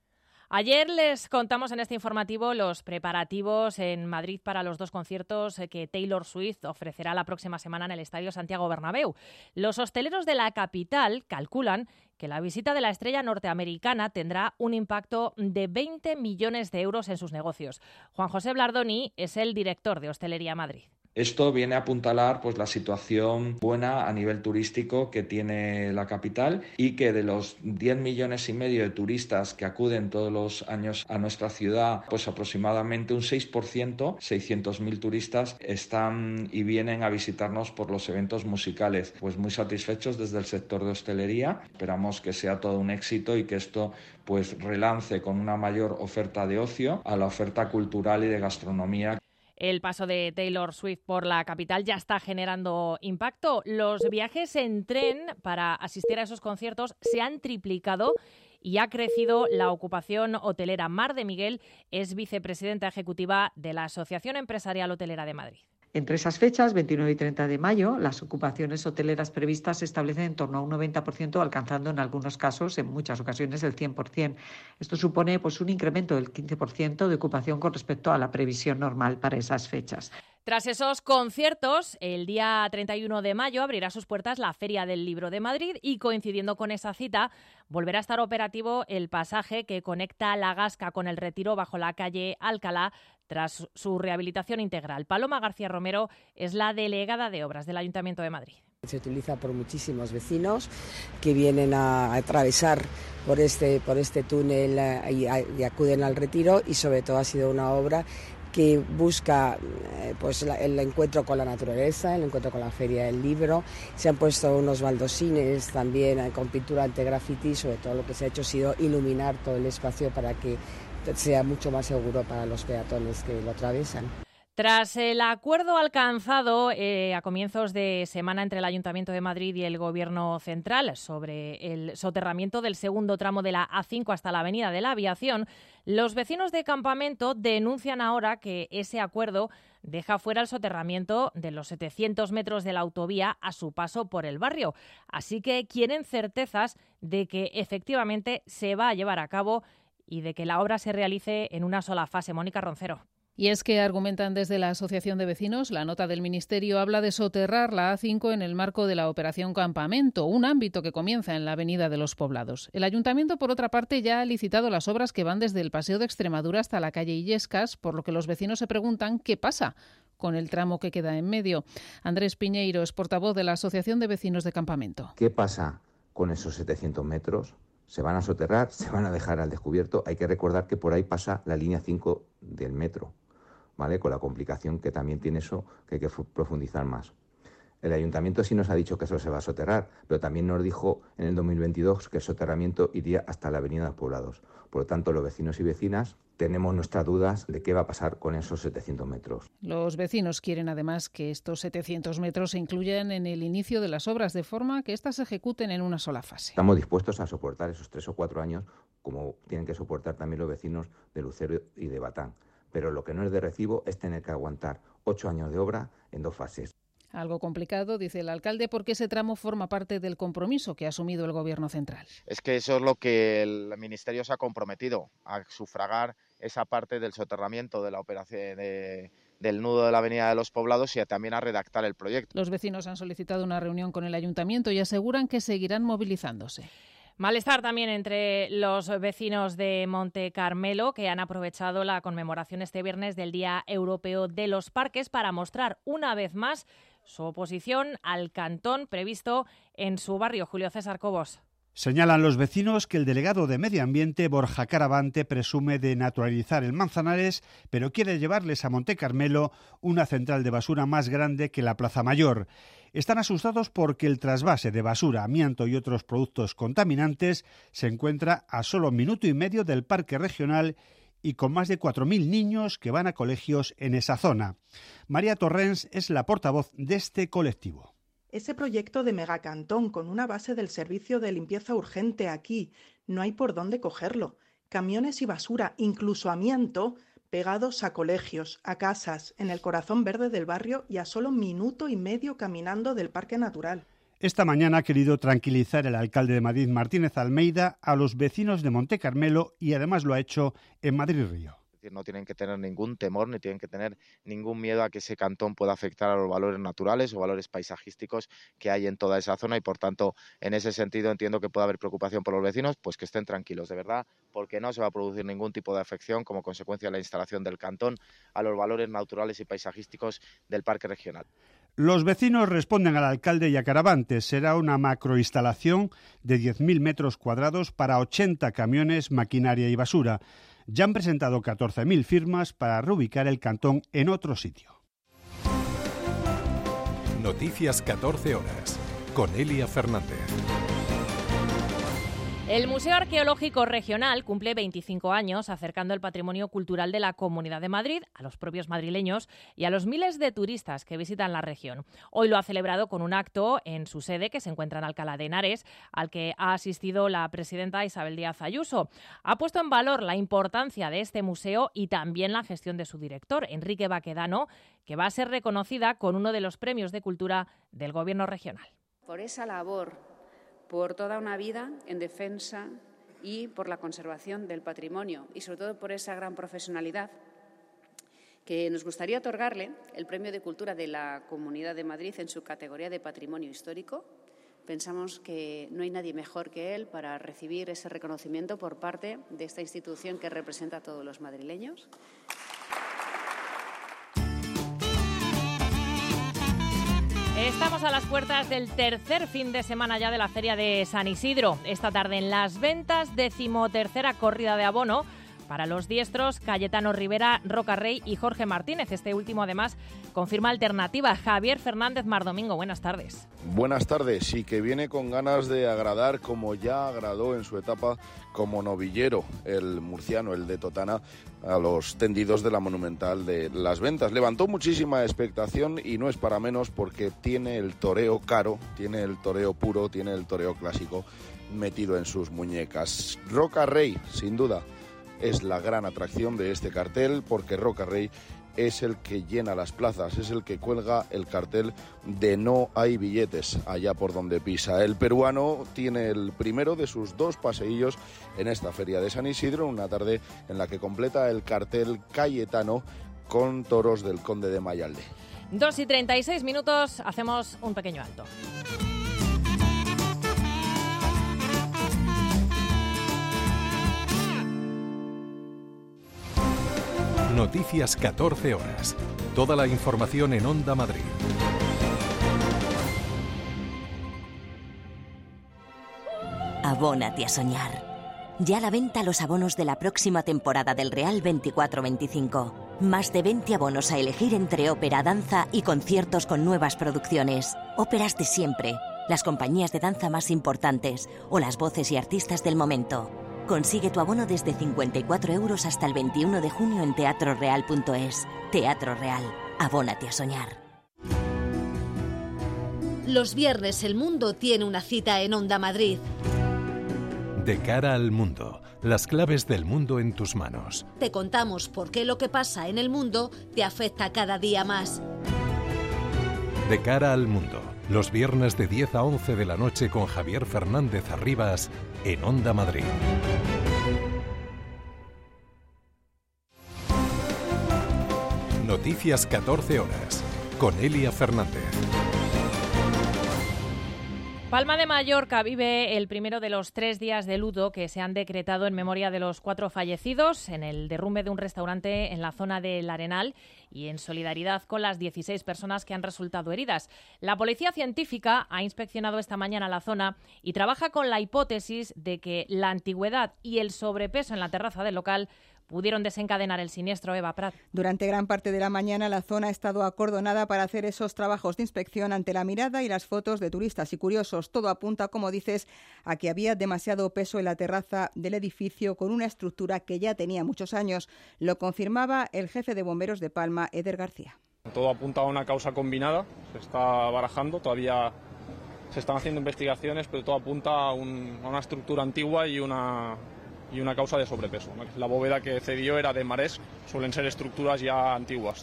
[SPEAKER 2] Ayer les contamos en este informativo los preparativos en Madrid para los dos conciertos que Taylor Swift ofrecerá la próxima semana en el Estadio Santiago Bernabéu. Los hosteleros de la capital calculan que la visita de la estrella norteamericana tendrá un impacto de veinte millones de euros en sus negocios. Juan José Blardoni es el director de Hostelería Madrid.
[SPEAKER 3] Esto viene a apuntalar pues, la situación buena a nivel turístico que tiene la capital y que de los diez millones y medio de turistas que acuden todos los años a nuestra ciudad, pues aproximadamente un seis por ciento, seiscientos mil turistas, están y vienen a visitarnos por los eventos musicales. Pues muy satisfechos desde el sector de hostelería. Esperamos que sea todo un éxito y que esto pues relance con una mayor oferta de ocio a la oferta cultural y de gastronomía.
[SPEAKER 2] El paso de Taylor Swift por la capital ya está generando impacto. Los viajes en tren para asistir a esos conciertos se han triplicado y ha crecido la ocupación hotelera. Mar de Miguel es vicepresidenta ejecutiva de la Asociación Empresarial Hotelera de Madrid.
[SPEAKER 4] Entre esas fechas, veintinueve y treinta de mayo, las ocupaciones hoteleras previstas se establecen en torno a un noventa por ciento, alcanzando en algunos casos, en muchas ocasiones, el cien por ciento. Esto supone pues, un incremento del quince por ciento de ocupación con respecto a la previsión normal para esas fechas.
[SPEAKER 2] Tras esos conciertos, el día treinta y uno de mayo abrirá sus puertas la Feria del Libro de Madrid y, coincidiendo con esa cita, volverá a estar operativo el pasaje que conecta La Gasca con el Retiro bajo la calle Alcalá tras su rehabilitación integral. Paloma García Romero es la delegada de Obras del Ayuntamiento de Madrid.
[SPEAKER 6] Se utiliza por muchísimos vecinos que vienen a atravesar por este, por este túnel y, y acuden al Retiro, y sobre todo ha sido una obra que busca eh, pues la, el encuentro con la naturaleza, el encuentro con la Feria del Libro. Se han puesto unos baldosines también eh, con pintura anti-graffiti. Sobre todo lo que se ha hecho ha sido iluminar todo el espacio para que sea mucho más seguro para los peatones que lo atraviesan.
[SPEAKER 2] Tras el acuerdo alcanzado eh, a comienzos de semana entre el Ayuntamiento de Madrid y el Gobierno central sobre el soterramiento del segundo tramo de la A cinco hasta la Avenida de la Aviación, los vecinos de Campamento denuncian ahora que ese acuerdo deja fuera el soterramiento de los setecientos metros de la autovía a su paso por el barrio. Así que quieren certezas de que efectivamente se va a llevar a cabo y de que la obra se realice en una sola fase. Mónica Roncero.
[SPEAKER 14] Y es que argumentan desde la Asociación de Vecinos, la nota del Ministerio habla de soterrar la A cinco en el marco de la Operación Campamento, un ámbito que comienza en la Avenida de los Poblados. El Ayuntamiento, por otra parte, ya ha licitado las obras que van desde el Paseo de Extremadura hasta la calle Illescas, por lo que los vecinos se preguntan qué pasa con el tramo que queda en medio. Andrés Piñeiro es portavoz de la Asociación de Vecinos de Campamento.
[SPEAKER 22] ¿Qué pasa con esos setecientos metros? ¿Se van a soterrar? ¿Se van a dejar al descubierto? Hay que recordar que por ahí pasa la línea cinco del metro, ¿vale? Con la complicación que también tiene eso, que hay que profundizar más. El Ayuntamiento sí nos ha dicho que eso se va a soterrar, pero también nos dijo en el dos mil veintidós que el soterramiento iría hasta la Avenida de los Poblados. Por lo tanto, los vecinos y vecinas tenemos nuestras dudas de qué va a pasar con esos setecientos metros.
[SPEAKER 14] Los vecinos quieren además que estos setecientos metros se incluyan en el inicio de las obras, de forma que éstas se ejecuten en una sola fase.
[SPEAKER 22] Estamos dispuestos a soportar esos tres o cuatro años, como tienen que soportar también los vecinos de Lucero y de Batán. Pero lo que no es de recibo es tener que aguantar ocho años de obra en dos fases.
[SPEAKER 14] Algo complicado, dice el alcalde, porque ese tramo forma parte del compromiso que ha asumido el Gobierno central.
[SPEAKER 19] Es que eso es lo que el Ministerio se ha comprometido, a sufragar esa parte del soterramiento de la operación de, del nudo de la Avenida de los Poblados y a, también a redactar el proyecto.
[SPEAKER 14] Los vecinos han solicitado una reunión con el Ayuntamiento y aseguran que seguirán movilizándose.
[SPEAKER 2] Malestar también entre los vecinos de Monte Carmelo, que han aprovechado la conmemoración este viernes del Día Europeo de los Parques para mostrar una vez más su oposición al cantón previsto en su barrio. Julio César Cobos.
[SPEAKER 23] Señalan los vecinos que el delegado de Medio Ambiente, Borja Caravante, presume de naturalizar el Manzanares, pero quiere llevarles a Monte Carmelo una central de basura más grande que la Plaza Mayor. Están asustados porque el trasvase de basura, amianto y otros productos contaminantes se encuentra a solo minuto y medio del parque regional y con más de cuatro mil niños que van a colegios en esa zona. María Torrens es la portavoz de este colectivo.
[SPEAKER 24] Ese proyecto de megacantón con una base del servicio de limpieza urgente aquí, no hay por dónde cogerlo. Camiones y basura, incluso amianto, pegados a colegios, a casas, en el corazón verde del barrio y a solo minuto y medio caminando del parque natural.
[SPEAKER 23] Esta mañana ha querido tranquilizar el alcalde de Madrid, Martínez Almeida, a los vecinos de Montecarmelo y además lo ha hecho en Madrid-Río.
[SPEAKER 19] No tienen que tener ningún temor ni tienen que tener ningún miedo a que ese cantón pueda afectar a los valores naturales o valores paisajísticos que hay en toda esa zona y por tanto en ese sentido entiendo que puede haber preocupación por los vecinos, pues que estén tranquilos de verdad porque no se va a producir ningún tipo de afección como consecuencia de la instalación del cantón a los valores naturales y paisajísticos del parque regional.
[SPEAKER 23] Los vecinos responden al alcalde y a Caravantes. Será una macroinstalación de diez mil metros cuadrados para ochenta camiones, maquinaria y basura. Ya han presentado catorce mil firmas para reubicar el cantón en otro sitio.
[SPEAKER 1] Noticias catorce horas, con Elia Fernández.
[SPEAKER 2] El Museo Arqueológico Regional cumple veinticinco años acercando el patrimonio cultural de la Comunidad de Madrid a los propios madrileños y a los miles de turistas que visitan la región. Hoy lo ha celebrado con un acto en su sede que se encuentra en Alcalá de Henares, al que ha asistido la presidenta Isabel Díaz Ayuso. Ha puesto en valor la importancia de este museo y también la gestión de su director, Enrique Baquedano, que va a ser reconocida con uno de los premios de cultura del Gobierno regional.
[SPEAKER 5] Por esa labor, por toda una vida en defensa y por la conservación del patrimonio y sobre todo por esa gran profesionalidad que nos gustaría otorgarle el Premio de Cultura de la Comunidad de Madrid en su categoría de Patrimonio Histórico. Pensamos que no hay nadie mejor que él para recibir ese reconocimiento por parte de esta institución que representa a todos los madrileños.
[SPEAKER 2] Estamos a las puertas del tercer fin de semana ya de la Feria de San Isidro. Esta tarde en Las Ventas, decimotercera corrida de abono para los diestros Cayetano Rivera, Roca Rey y Jorge Martínez. Este último además confirma alternativa. Javier Fernández Mardomingo, buenas tardes.
[SPEAKER 7] Buenas tardes, y que viene con ganas de agradar como ya agradó en su etapa como novillero el murciano, el de Totana, a los tendidos de la Monumental de Las Ventas. Levantó muchísima expectación y no es para menos porque tiene el toreo caro, tiene el toreo puro, tiene el toreo clásico metido en sus muñecas. Roca Rey, sin duda, es la gran atracción de este cartel porque Roca Rey es el que llena las plazas, es el que cuelga el cartel de no hay billetes allá por donde pisa. El peruano tiene el primero de sus dos paseillos en esta Feria de San Isidro, una tarde en la que completa el cartel Cayetano con toros del Conde de Mayalde.
[SPEAKER 2] dos y treinta y seis minutos, hacemos un pequeño alto.
[SPEAKER 1] Noticias catorce horas. Toda la información en Onda Madrid.
[SPEAKER 8] Abónate a soñar. Ya a la venta los abonos de la próxima temporada del Real veinticuatro veinticinco. Más de veinte abonos a elegir entre ópera, danza y conciertos con nuevas producciones. Óperas de siempre, las compañías de danza más importantes o las voces y artistas del momento. Consigue tu abono desde cincuenta y cuatro euros hasta el veintiuno de junio en teatro real punto es. Teatro Real. Abónate a soñar.
[SPEAKER 9] Los viernes el mundo tiene una cita en Onda Madrid.
[SPEAKER 1] De cara al mundo. Las claves del mundo en tus manos.
[SPEAKER 9] Te contamos por qué lo que pasa en el mundo te afecta cada día más.
[SPEAKER 1] De cara al mundo. Los viernes de diez a once de la noche con Javier Fernández Arribas en Onda Madrid. Noticias catorce horas con Elia Fernández.
[SPEAKER 2] Palma de Mallorca vive el primero de los tres días de luto que se han decretado en memoria de los cuatro fallecidos en el derrumbe de un restaurante en la zona del Arenal y en solidaridad con las dieciséis personas que han resultado heridas. La policía científica ha inspeccionado esta mañana la zona y trabaja con la hipótesis de que la antigüedad y el sobrepeso en la terraza del local pudieron desencadenar el siniestro. Eva Prat.
[SPEAKER 11] Durante gran parte de la mañana la zona ha estado acordonada para hacer esos trabajos de inspección ante la mirada y las fotos de turistas y curiosos. Todo apunta, como dices, a que había demasiado peso en la terraza del edificio con una estructura que ya tenía muchos años. Lo confirmaba el jefe de bomberos de Palma, Eder García.
[SPEAKER 12] Todo apunta a una causa combinada, se está barajando, todavía se están haciendo investigaciones, pero todo apunta a, un, a una estructura antigua y una... y una causa de sobrepeso. La bóveda que cedió era de marés, suelen ser estructuras ya antiguas.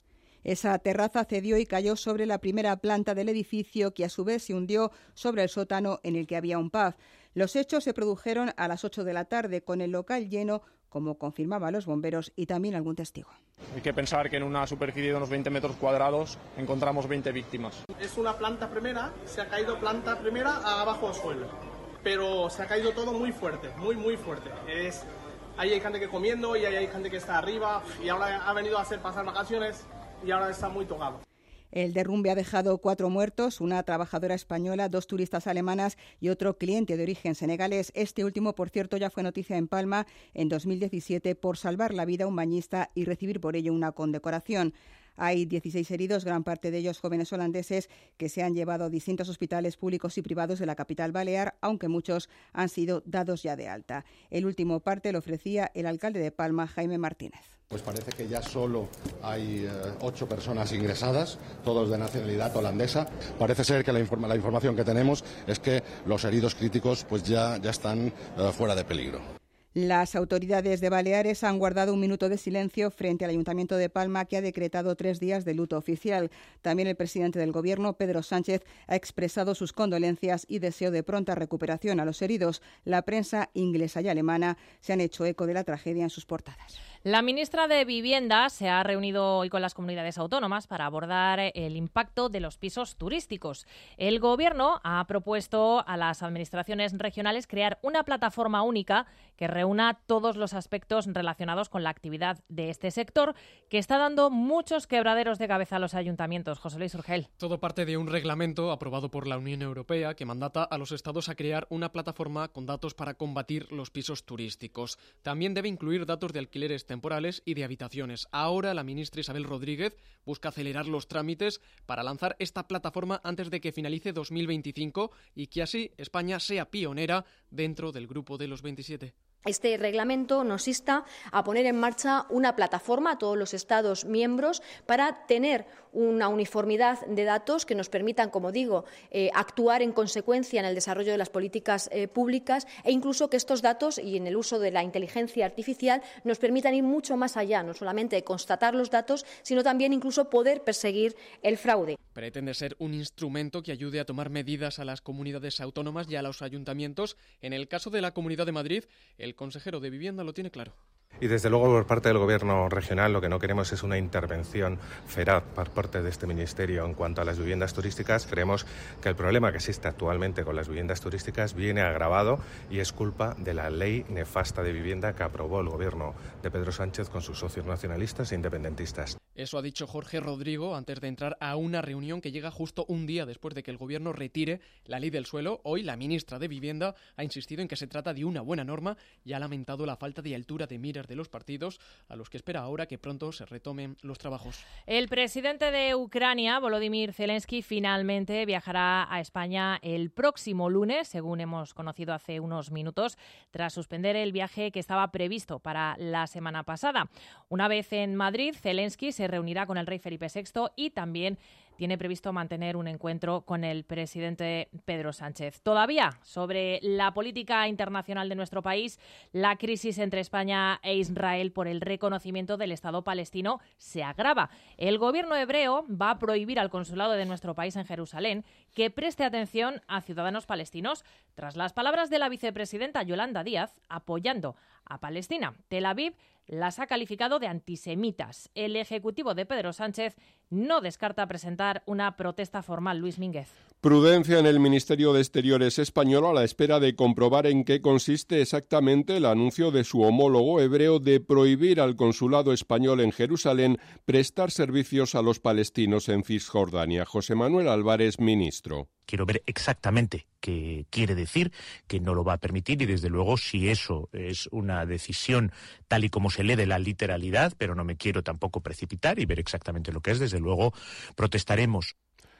[SPEAKER 11] Esa terraza cedió y cayó sobre la primera planta del edificio, que a su vez se hundió sobre el sótano en el que había un pub. Los hechos se produjeron a las ocho de la tarde, con el local lleno, como confirmaban los bomberos y también algún testigo.
[SPEAKER 12] Hay que pensar que en una superficie de unos veinte metros cuadrados encontramos veinte víctimas.
[SPEAKER 10] Es una planta primera, se ha caído planta primera abajo al suelo, pero se ha caído todo muy fuerte, muy muy fuerte. Es, ahí hay gente que comiendo y ahí hay gente que está arriba y ahora ha venido a hacer pasar vacaciones y ahora está muy tocado.
[SPEAKER 11] El derrumbe ha dejado cuatro muertos, una trabajadora española, dos turistas alemanas y otro cliente de origen senegalés. Este último, por cierto, ya fue noticia en Palma en dos mil diecisiete por salvar la vida a un bañista y recibir por ello una condecoración. Hay dieciséis heridos, gran parte de ellos jóvenes holandeses, que se han llevado a distintos hospitales públicos y privados de la capital balear, aunque muchos han sido dados ya de alta. El último parte lo ofrecía el alcalde de Palma, Jaime Martínez.
[SPEAKER 13] Pues parece que ya solo hay eh, ocho personas ingresadas, todos de nacionalidad holandesa. Parece ser que la, informa, la información que tenemos es que los heridos críticos pues ya, ya están eh, fuera de peligro.
[SPEAKER 11] Las autoridades de Baleares han guardado un minuto de silencio frente al Ayuntamiento de Palma, que ha decretado tres días de luto oficial. También el presidente del Gobierno, Pedro Sánchez, ha expresado sus condolencias y deseo de pronta recuperación a los heridos. La prensa inglesa y alemana se han hecho eco de la tragedia en sus portadas.
[SPEAKER 2] La ministra de Vivienda se ha reunido hoy con las comunidades autónomas para abordar el impacto de los pisos turísticos. El Gobierno ha propuesto a las administraciones regionales crear una plataforma única que reúna todos los aspectos relacionados con la actividad de este sector, que está dando muchos quebraderos de cabeza a los ayuntamientos. José Luis Urgel.
[SPEAKER 17] Todo parte de un reglamento aprobado por la Unión Europea que mandata a los estados a crear una plataforma con datos para combatir los pisos turísticos. También debe incluir datos de alquileres temporales y de habitaciones. Ahora la ministra Isabel Rodríguez busca acelerar los trámites para lanzar esta plataforma antes de que finalice dos mil veinticinco y que así España sea pionera dentro del grupo de los veintisiete.
[SPEAKER 18] Este reglamento nos insta a poner en marcha una plataforma a todos los Estados miembros para tener una uniformidad de datos que nos permitan, como digo, eh, actuar en consecuencia en el desarrollo de las políticas eh, públicas e incluso que estos datos y en el uso de la inteligencia artificial nos permitan ir mucho más allá, no solamente de constatar los datos, sino también incluso poder perseguir el fraude.
[SPEAKER 17] Pretende ser un instrumento que ayude a tomar medidas a las comunidades autónomas y a los ayuntamientos. En el caso de la Comunidad de Madrid, el consejero de Vivienda lo tiene claro.
[SPEAKER 25] Y desde luego por parte del Gobierno regional lo que no queremos es una intervención feraz por parte de este Ministerio en cuanto a las viviendas turísticas. Creemos que el problema que existe actualmente con las viviendas turísticas viene agravado y es culpa de la ley nefasta de vivienda que aprobó el Gobierno de Pedro Sánchez con sus socios nacionalistas e independentistas.
[SPEAKER 17] Eso ha dicho Jorge Rodrigo antes de entrar a una reunión que llega justo un día después de que el Gobierno retire la ley del suelo. Hoy la ministra de Vivienda ha insistido en que se trata de una buena norma y ha lamentado la falta de altura de miras de los partidos, a los que espera ahora que pronto se retomen los trabajos.
[SPEAKER 2] El presidente de Ucrania, Volodymyr Zelensky, finalmente viajará a España el próximo lunes, según hemos conocido hace unos minutos, tras suspender el viaje que estaba previsto para la semana pasada. Una vez en Madrid, Zelensky se reunirá con el rey Felipe sexto y también tiene previsto mantener un encuentro con el presidente Pedro Sánchez. Todavía, sobre la política internacional de nuestro país, la crisis entre España e Israel por el reconocimiento del Estado palestino se agrava. El gobierno hebreo va a prohibir al consulado de nuestro país en Jerusalén que preste atención a ciudadanos palestinos tras las palabras de la vicepresidenta Yolanda Díaz apoyando a Palestina. Tel Aviv las ha calificado de antisemitas. El ejecutivo de Pedro Sánchez no descarta presentar una protesta formal. Luis Mínguez.
[SPEAKER 26] Prudencia en el Ministerio de Exteriores español a la espera de comprobar en qué consiste exactamente el anuncio de su homólogo hebreo de prohibir al consulado español en Jerusalén prestar servicios a los palestinos en Cisjordania. José Manuel Álvarez, ministro.
[SPEAKER 27] Quiero ver exactamente qué quiere decir, que no lo va a permitir y desde luego si eso es una decisión tal y como se lee de la literalidad, pero no me quiero tampoco precipitar y ver exactamente lo que es, desde luego protestaremos.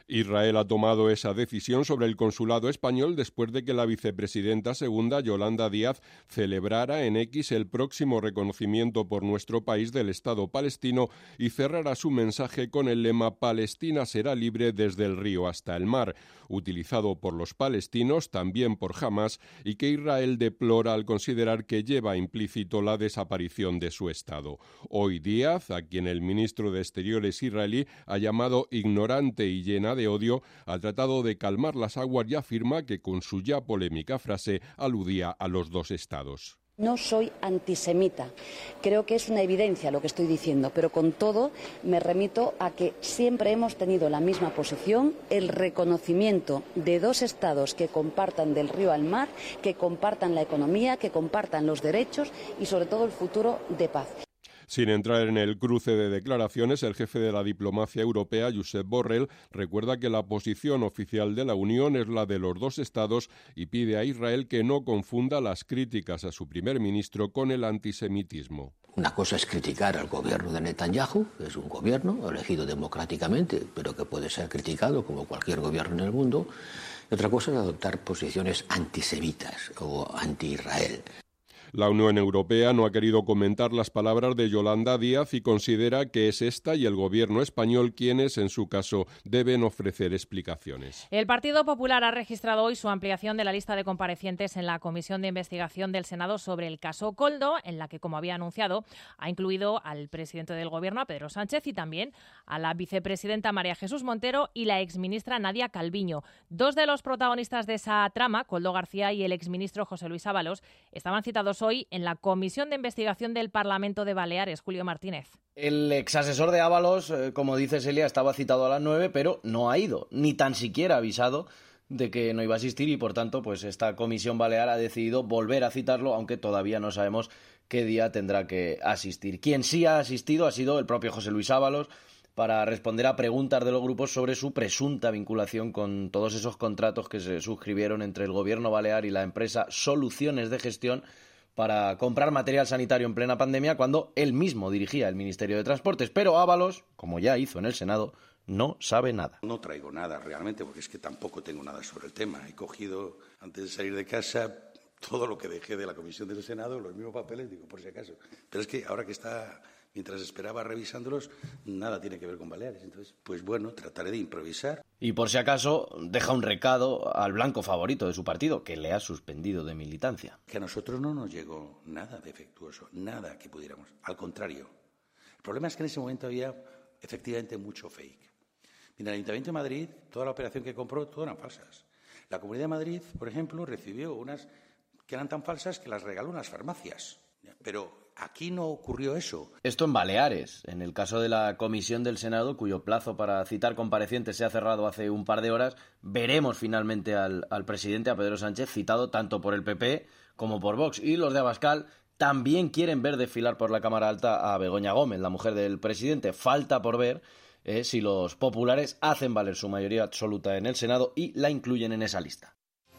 [SPEAKER 26] Israel ha tomado esa decisión sobre el consulado español después de que la vicepresidenta segunda, Yolanda Díaz, celebrara en X el próximo reconocimiento por nuestro país del Estado palestino y cerrara su mensaje con el lema «Palestina será libre desde el río hasta el mar», utilizado por los palestinos, también por Hamás, y que Israel deplora al considerar que lleva implícito la desaparición de su Estado. Hoy Díaz, a quien el ministro de Exteriores israelí ha llamado ignorante y llena de odio, ha tratado de calmar las aguas y afirma que con su ya polémica frase aludía a los dos estados.
[SPEAKER 3] No soy antisemita, creo que es una evidencia lo que estoy diciendo, pero con todo me remito a que siempre hemos tenido la misma posición, el reconocimiento de dos estados que compartan del río al mar, que compartan la economía, que compartan los derechos y sobre todo el futuro de paz.
[SPEAKER 26] Sin entrar en el cruce de declaraciones, el jefe de la diplomacia europea, Josep Borrell, recuerda que la posición oficial de la Unión es la de los dos estados y pide a Israel que no confunda las críticas a su primer ministro con el antisemitismo.
[SPEAKER 4] Una cosa es criticar al gobierno de Netanyahu, que es un gobierno elegido democráticamente, pero que puede ser criticado como cualquier gobierno en el mundo. Y otra cosa es adoptar posiciones antisemitas o anti-Israel.
[SPEAKER 26] La Unión Europea no ha querido comentar las palabras de Yolanda Díaz y considera que es esta y el gobierno español quienes, en su caso, deben ofrecer explicaciones.
[SPEAKER 2] El Partido Popular ha registrado hoy su ampliación de la lista de comparecientes en la Comisión de Investigación del Senado sobre el caso Koldo, en la que, como había anunciado, ha incluido al presidente del Gobierno, a Pedro Sánchez, y también a la vicepresidenta María Jesús Montero y la exministra Nadia Calviño. Dos de los protagonistas de esa trama, Koldo García y el exministro José Luis Ábalos, estaban citados hoy en la Comisión de Investigación del Parlamento de Baleares. Julio Martínez.
[SPEAKER 6] El exasesor de Ábalos, eh, como dice Celia, estaba citado a las nueve, pero no ha ido, ni tan siquiera avisado de que no iba a asistir y, por tanto, pues esta comisión balear ha decidido volver a citarlo, aunque todavía no sabemos qué día tendrá que asistir. Quien sí ha asistido ha sido el propio José Luis Ábalos, para responder a preguntas de los grupos sobre su presunta vinculación con todos esos contratos que se suscribieron entre el Gobierno balear y la empresa Soluciones de Gestión para comprar material sanitario en plena pandemia cuando él mismo dirigía el Ministerio de Transportes. Pero Ábalos, como ya hizo en el Senado, no sabe nada.
[SPEAKER 15] No traigo nada realmente, porque es que tampoco tengo nada sobre el tema. He cogido, antes de salir de casa, todo lo que dejé de la Comisión del Senado, los mismos papeles, digo, por si acaso. Pero es que ahora que está, mientras esperaba revisándolos, nada tiene que ver con Baleares. Entonces, pues bueno, trataré de improvisar.
[SPEAKER 6] Y por si acaso, deja un recado al blanco favorito de su partido, que le ha suspendido de militancia.
[SPEAKER 15] Que a nosotros no nos llegó nada defectuoso, nada que pudiéramos. Al contrario. El problema es que en ese momento había efectivamente mucho fake. En el Ayuntamiento de Madrid, toda la operación que compró, todas eran falsas. La Comunidad de Madrid, por ejemplo, recibió unas que eran tan falsas que las regaló en las farmacias. Pero aquí no ocurrió eso.
[SPEAKER 6] Esto en Baleares. En el caso de la comisión del Senado, cuyo plazo para citar comparecientes se ha cerrado hace un par de horas, veremos finalmente al, al presidente, a Pedro Sánchez, citado tanto por el P P como por Vox. Y los de Abascal también quieren ver desfilar por la Cámara Alta a Begoña Gómez, la mujer del presidente. Falta por ver eh, si los populares hacen valer su mayoría absoluta en el Senado y la incluyen en esa lista.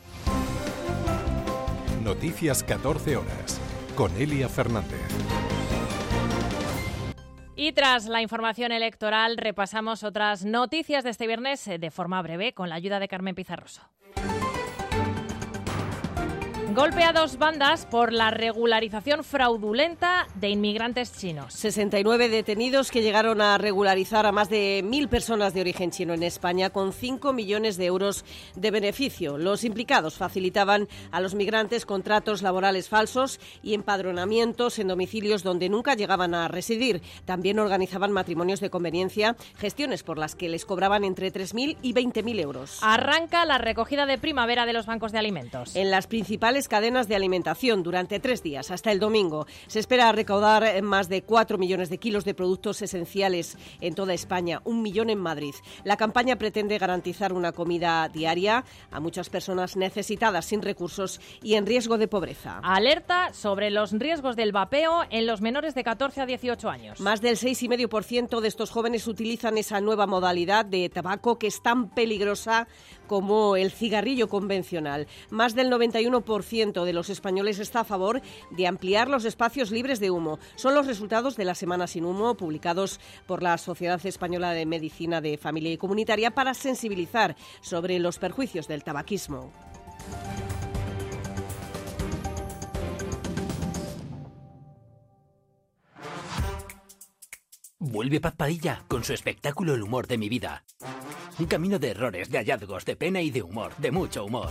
[SPEAKER 1] Noticias catorce horas. Con Elia Fernández.
[SPEAKER 2] Y tras la información electoral, repasamos otras noticias de este viernes de forma breve con la ayuda de Carmen Pizarroso. Golpe a dos bandas por la regularización fraudulenta de inmigrantes chinos.
[SPEAKER 16] sesenta y nueve detenidos que llegaron a regularizar a más de mil personas de origen chino en España con cinco millones de euros de beneficio. Los implicados facilitaban a los migrantes contratos laborales falsos y empadronamientos en domicilios donde nunca llegaban a residir. También organizaban matrimonios de conveniencia, gestiones por las que les cobraban entre tres mil y veinte mil euros.
[SPEAKER 2] Arranca la recogida de primavera de los bancos de alimentos.
[SPEAKER 16] En las principales cadenas de alimentación durante tres días, hasta el domingo. Se espera recaudar más de cuatro millones de kilos de productos esenciales en toda España, un millón en Madrid. La campaña pretende garantizar una comida diaria a muchas personas necesitadas, sin recursos y en riesgo de pobreza.
[SPEAKER 2] Alerta sobre los riesgos del vapeo en los menores de catorce a dieciocho años.
[SPEAKER 16] Más del seis coma cinco por ciento de estos jóvenes utilizan esa nueva modalidad de tabaco que es tan peligrosa como el cigarrillo convencional. Más del noventa y uno por ciento ciento de los españoles está a favor de ampliar los espacios libres de humo. Son los resultados de la Semana sin Humo, publicados por la Sociedad Española de Medicina de Familia y Comunitaria para sensibilizar sobre los perjuicios del tabaquismo.
[SPEAKER 14] Vuelve Paz Padilla con su espectáculo El humor de mi vida. Un camino de errores, de hallazgos, de pena y de humor, de mucho humor.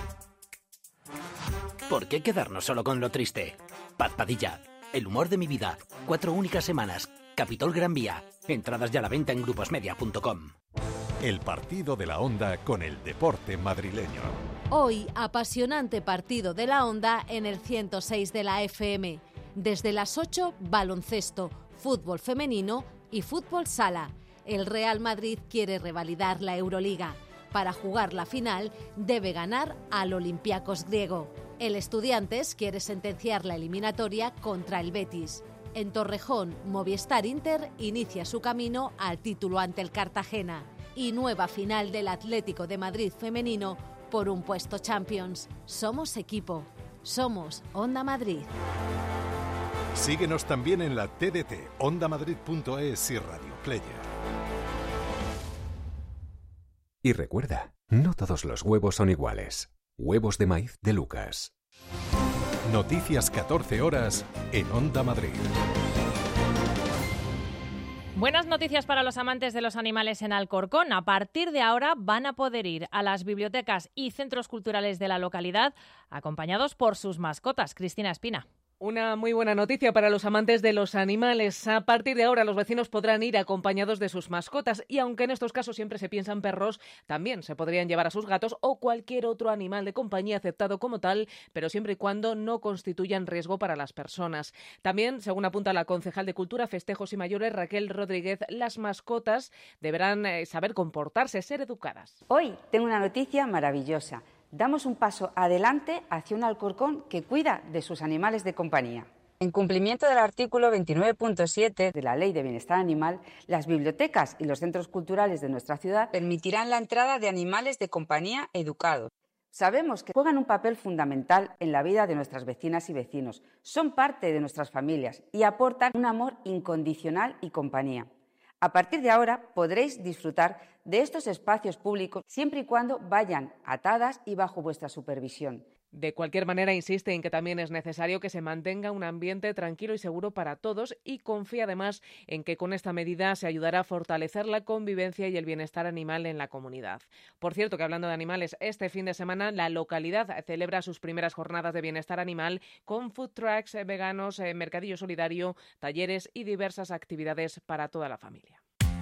[SPEAKER 14] ¿Por qué quedarnos solo con lo triste? Paz Padilla, El humor de mi vida. Cuatro únicas semanas. Capitol Gran Vía. Entradas ya a la venta en gruposmedia punto com.
[SPEAKER 1] El partido de la Onda con el deporte madrileño.
[SPEAKER 9] Hoy, apasionante partido de la Onda en el ciento seis de la F M. Desde las ocho, baloncesto, fútbol femenino y fútbol sala. El Real Madrid quiere revalidar la Euroliga. Para jugar la final, debe ganar al Olympiacos griego. El Estudiantes quiere sentenciar la eliminatoria contra el Betis. En Torrejón, Movistar Inter inicia su camino al título ante el Cartagena. Y nueva final del Atlético de Madrid femenino por un puesto Champions. Somos equipo. Somos Onda Madrid.
[SPEAKER 1] Síguenos también en la T D T, onda madrid punto es y Radio Player.
[SPEAKER 19] Y recuerda, no todos los huevos son iguales. Huevos de maíz de Lucas.
[SPEAKER 1] Noticias catorce horas en Onda Madrid.
[SPEAKER 2] Buenas noticias para los amantes de los animales en Alcorcón. A partir de ahora van a poder ir a las bibliotecas y centros culturales de la localidad acompañados por sus mascotas. Cristina Espina.
[SPEAKER 20] Una muy buena noticia para los amantes de los animales. A partir de ahora los vecinos podrán ir acompañados de sus mascotas y aunque en estos casos siempre se piensan perros, también se podrían llevar a sus gatos o cualquier otro animal de compañía aceptado como tal, pero siempre y cuando no constituyan riesgo para las personas. También, según apunta la concejal de Cultura, Festejos y Mayores, Raquel Rodríguez, las mascotas deberán eh, saber comportarse, ser educadas.
[SPEAKER 21] Hoy tengo una noticia maravillosa. Damos un paso adelante hacia un Alcorcón que cuida de sus animales de compañía. En cumplimiento del artículo veintinueve punto siete de la Ley de Bienestar Animal, las bibliotecas y los centros culturales de nuestra ciudad permitirán la entrada de animales de compañía educados. Sabemos que juegan un papel fundamental en la vida de nuestras vecinas y vecinos, son parte de nuestras familias y aportan un amor incondicional y compañía. A partir de ahora podréis disfrutar de estos espacios públicos siempre y cuando vayan atadas y bajo vuestra supervisión.
[SPEAKER 20] De cualquier manera, insiste en que también es necesario que se mantenga un ambiente tranquilo y seguro para todos y confía además en que con esta medida se ayudará a fortalecer la convivencia y el bienestar animal en la comunidad. Por cierto, que hablando de animales, este fin de semana la localidad celebra sus primeras jornadas de bienestar animal con food trucks veganos, mercadillo solidario, talleres y diversas actividades para toda la familia.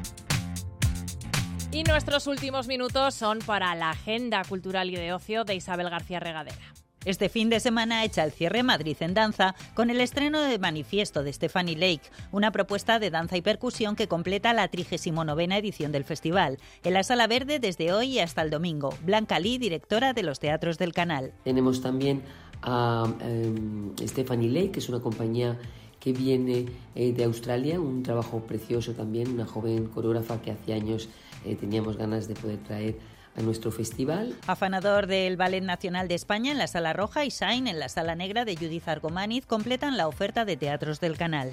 [SPEAKER 2] Y nuestros últimos minutos son para la agenda cultural y de ocio de Isabel García Regadera.
[SPEAKER 22] Este fin de semana echa el cierre Madrid en danza con el estreno de Manifiesto de Stephanie Lake, una propuesta de danza y percusión que completa la trigésima novena edición del festival. En la Sala Verde desde hoy hasta el domingo. Blanca Lee, directora de los teatros del canal.
[SPEAKER 23] Tenemos también a um, Stephanie Lake, que es una compañía que viene eh, de Australia, un trabajo precioso también, una joven coreógrafa que hace años eh, teníamos ganas de poder traer a nuestro festival.
[SPEAKER 22] Afanador del Ballet Nacional de España en la Sala Roja y Shine en la Sala Negra de Judith Argomaniz completan la oferta de teatros del canal.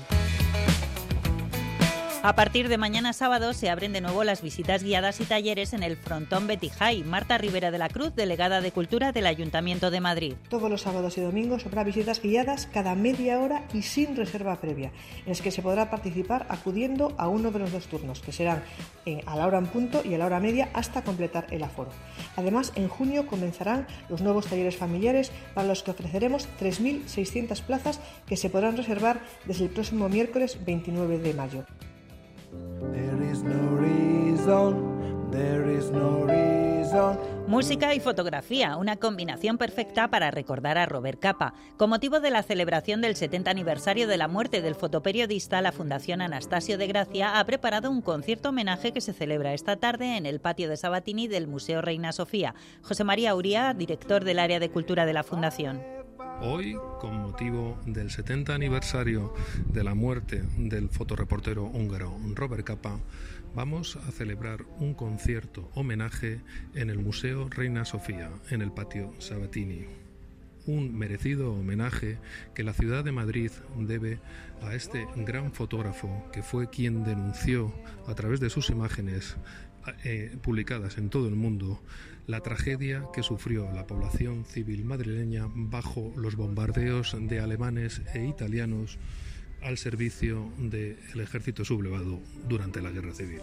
[SPEAKER 22] A partir de mañana sábado se abren de nuevo las visitas guiadas y talleres en el Frontón Betty High. Marta Rivera de la Cruz, delegada de Cultura del Ayuntamiento de Madrid.
[SPEAKER 24] Todos los sábados y domingos habrá visitas guiadas cada media hora y sin reserva previa, en las que se podrá participar acudiendo a uno de los dos turnos, que serán eh, a la hora en punto y a la hora media hasta completar el aforo. Además, en junio comenzarán los nuevos talleres familiares para los que ofreceremos tres mil seiscientas plazas que se podrán reservar desde el próximo miércoles veintinueve de mayo.
[SPEAKER 22] There is no reason, there is no reason. Música y fotografía, una combinación perfecta para recordar a Robert Capa. Con motivo de la celebración del setenta aniversario de la muerte del fotoperiodista, la Fundación Anastasio de Gracia ha preparado un concierto homenaje que se celebra esta tarde en el patio de Sabatini del Museo Reina Sofía. José María Uría, director del área de cultura de la Fundación.
[SPEAKER 25] Hoy, con motivo del setenta aniversario de la muerte del fotoreportero húngaro Robert Capa, vamos a celebrar un concierto homenaje en el Museo Reina Sofía, en el patio Sabatini.
[SPEAKER 5] un merecido homenaje que la ciudad de Madrid debe a este gran fotógrafo que fue quien denunció a través de sus imágenes eh, publicadas en todo el mundo la tragedia que sufrió la población civil madrileña bajo los bombardeos de alemanes e italianos al servicio del ejército sublevado durante la Guerra Civil.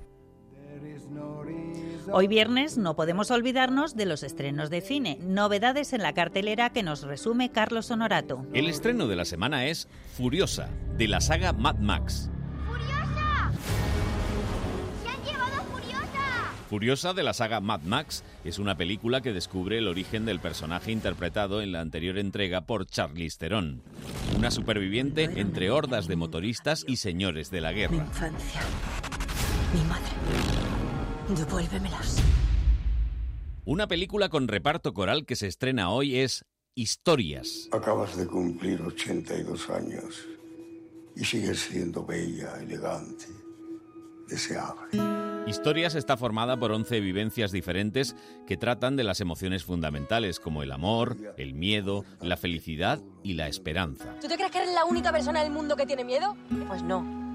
[SPEAKER 22] Hoy viernes no podemos olvidarnos de los estrenos de cine, novedades en la cartelera que nos resume Carlos Honorato.
[SPEAKER 7] El estreno de la semana es Furiosa, de la saga Mad Max.
[SPEAKER 8] ¡Furiosa! ¡Se han llevado a Furiosa!
[SPEAKER 7] Furiosa, de la saga Mad Max, es una película que descubre el origen del personaje interpretado en la anterior entrega por Charlize Theron, una superviviente entre hordas de motoristas y señores de la guerra.
[SPEAKER 10] Mi infancia, mi madre. Devuélvemelas.
[SPEAKER 7] Una película con reparto coral que se estrena hoy es Historias.
[SPEAKER 11] Acabas de cumplir ochenta y dos años y sigues siendo bella, elegante, deseable.
[SPEAKER 7] Historias está formada por once vivencias diferentes que tratan de las emociones fundamentales como el amor, el miedo, la felicidad y la esperanza.
[SPEAKER 10] ¿Tú te crees que eres la única persona del mundo que tiene miedo? Pues no.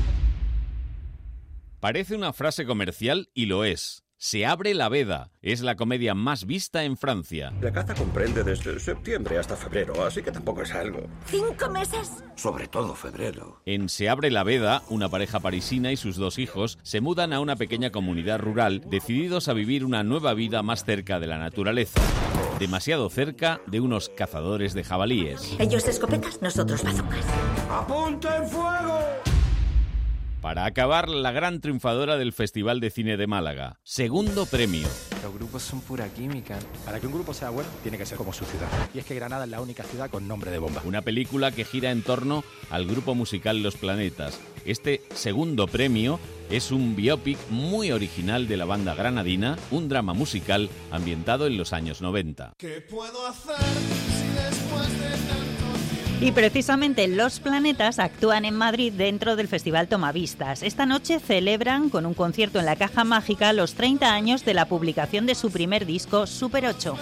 [SPEAKER 7] Parece una frase comercial y lo es. Se abre la veda. Es la comedia más vista en Francia.
[SPEAKER 12] La caza comprende desde septiembre hasta febrero, así que tampoco es algo.
[SPEAKER 10] ¿Cinco meses?
[SPEAKER 12] Sobre todo febrero.
[SPEAKER 7] En Se abre la veda, una pareja parisina y sus dos hijos se mudan a una pequeña comunidad rural, decididos a vivir una nueva vida más cerca de la naturaleza. Demasiado cerca de unos cazadores de jabalíes.
[SPEAKER 10] Ellos escopetas, nosotros bazucas.
[SPEAKER 12] ¡Apunten fuego!
[SPEAKER 7] Para acabar, la gran triunfadora del Festival de Cine de Málaga. Segundo premio.
[SPEAKER 13] Los grupos son pura química.
[SPEAKER 28] Para que un grupo sea bueno, tiene que ser como su ciudad. Y es que Granada es la única ciudad con nombre de bomba.
[SPEAKER 7] Una película que gira en torno al grupo musical Los Planetas. Este segundo premio es un biopic muy original de la banda granadina, un drama musical ambientado en los años noventa.
[SPEAKER 29] ¿Qué puedo hacer si después de tanto...
[SPEAKER 22] Y precisamente Los Planetas actúan en Madrid dentro del Festival Tomavistas. Esta noche celebran con un concierto en la Caja Mágica los treinta años de la publicación de su primer disco, Super ocho.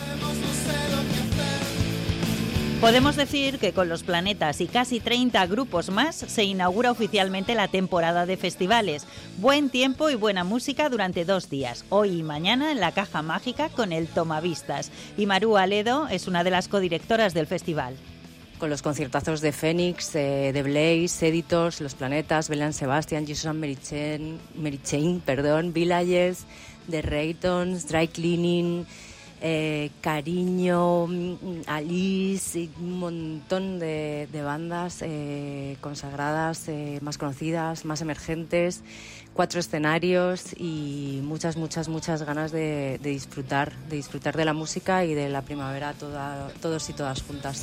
[SPEAKER 22] Podemos decir que con Los Planetas y casi treinta grupos más se inaugura oficialmente la temporada de festivales. Buen tiempo y buena música durante dos días, hoy y mañana en la Caja Mágica con el Tomavistas. Y Maru Aledo es una de las codirectoras del festival.
[SPEAKER 30] Con los conciertazos de Phoenix, eh, de Blaze, Editors, Los Planetas, Belle and Sebastian, Jesus and Mary Chain, Mary Chain, perdón, Villages, The Raytons, Dry Cleaning, eh, Cariño, Alice, y un montón de, de bandas eh, consagradas, eh, más conocidas, más emergentes, cuatro escenarios y muchas, muchas, muchas ganas de, de disfrutar, de disfrutar de la música y de la primavera toda, todos y todas juntas.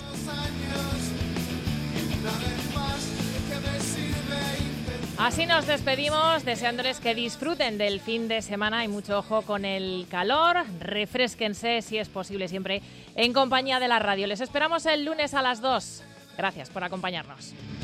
[SPEAKER 2] Así nos despedimos, deseándoles que disfruten del fin de semana y mucho ojo con el calor. Refrésquense, si es posible, siempre en compañía de la radio. Les esperamos el lunes a las dos. Gracias por acompañarnos.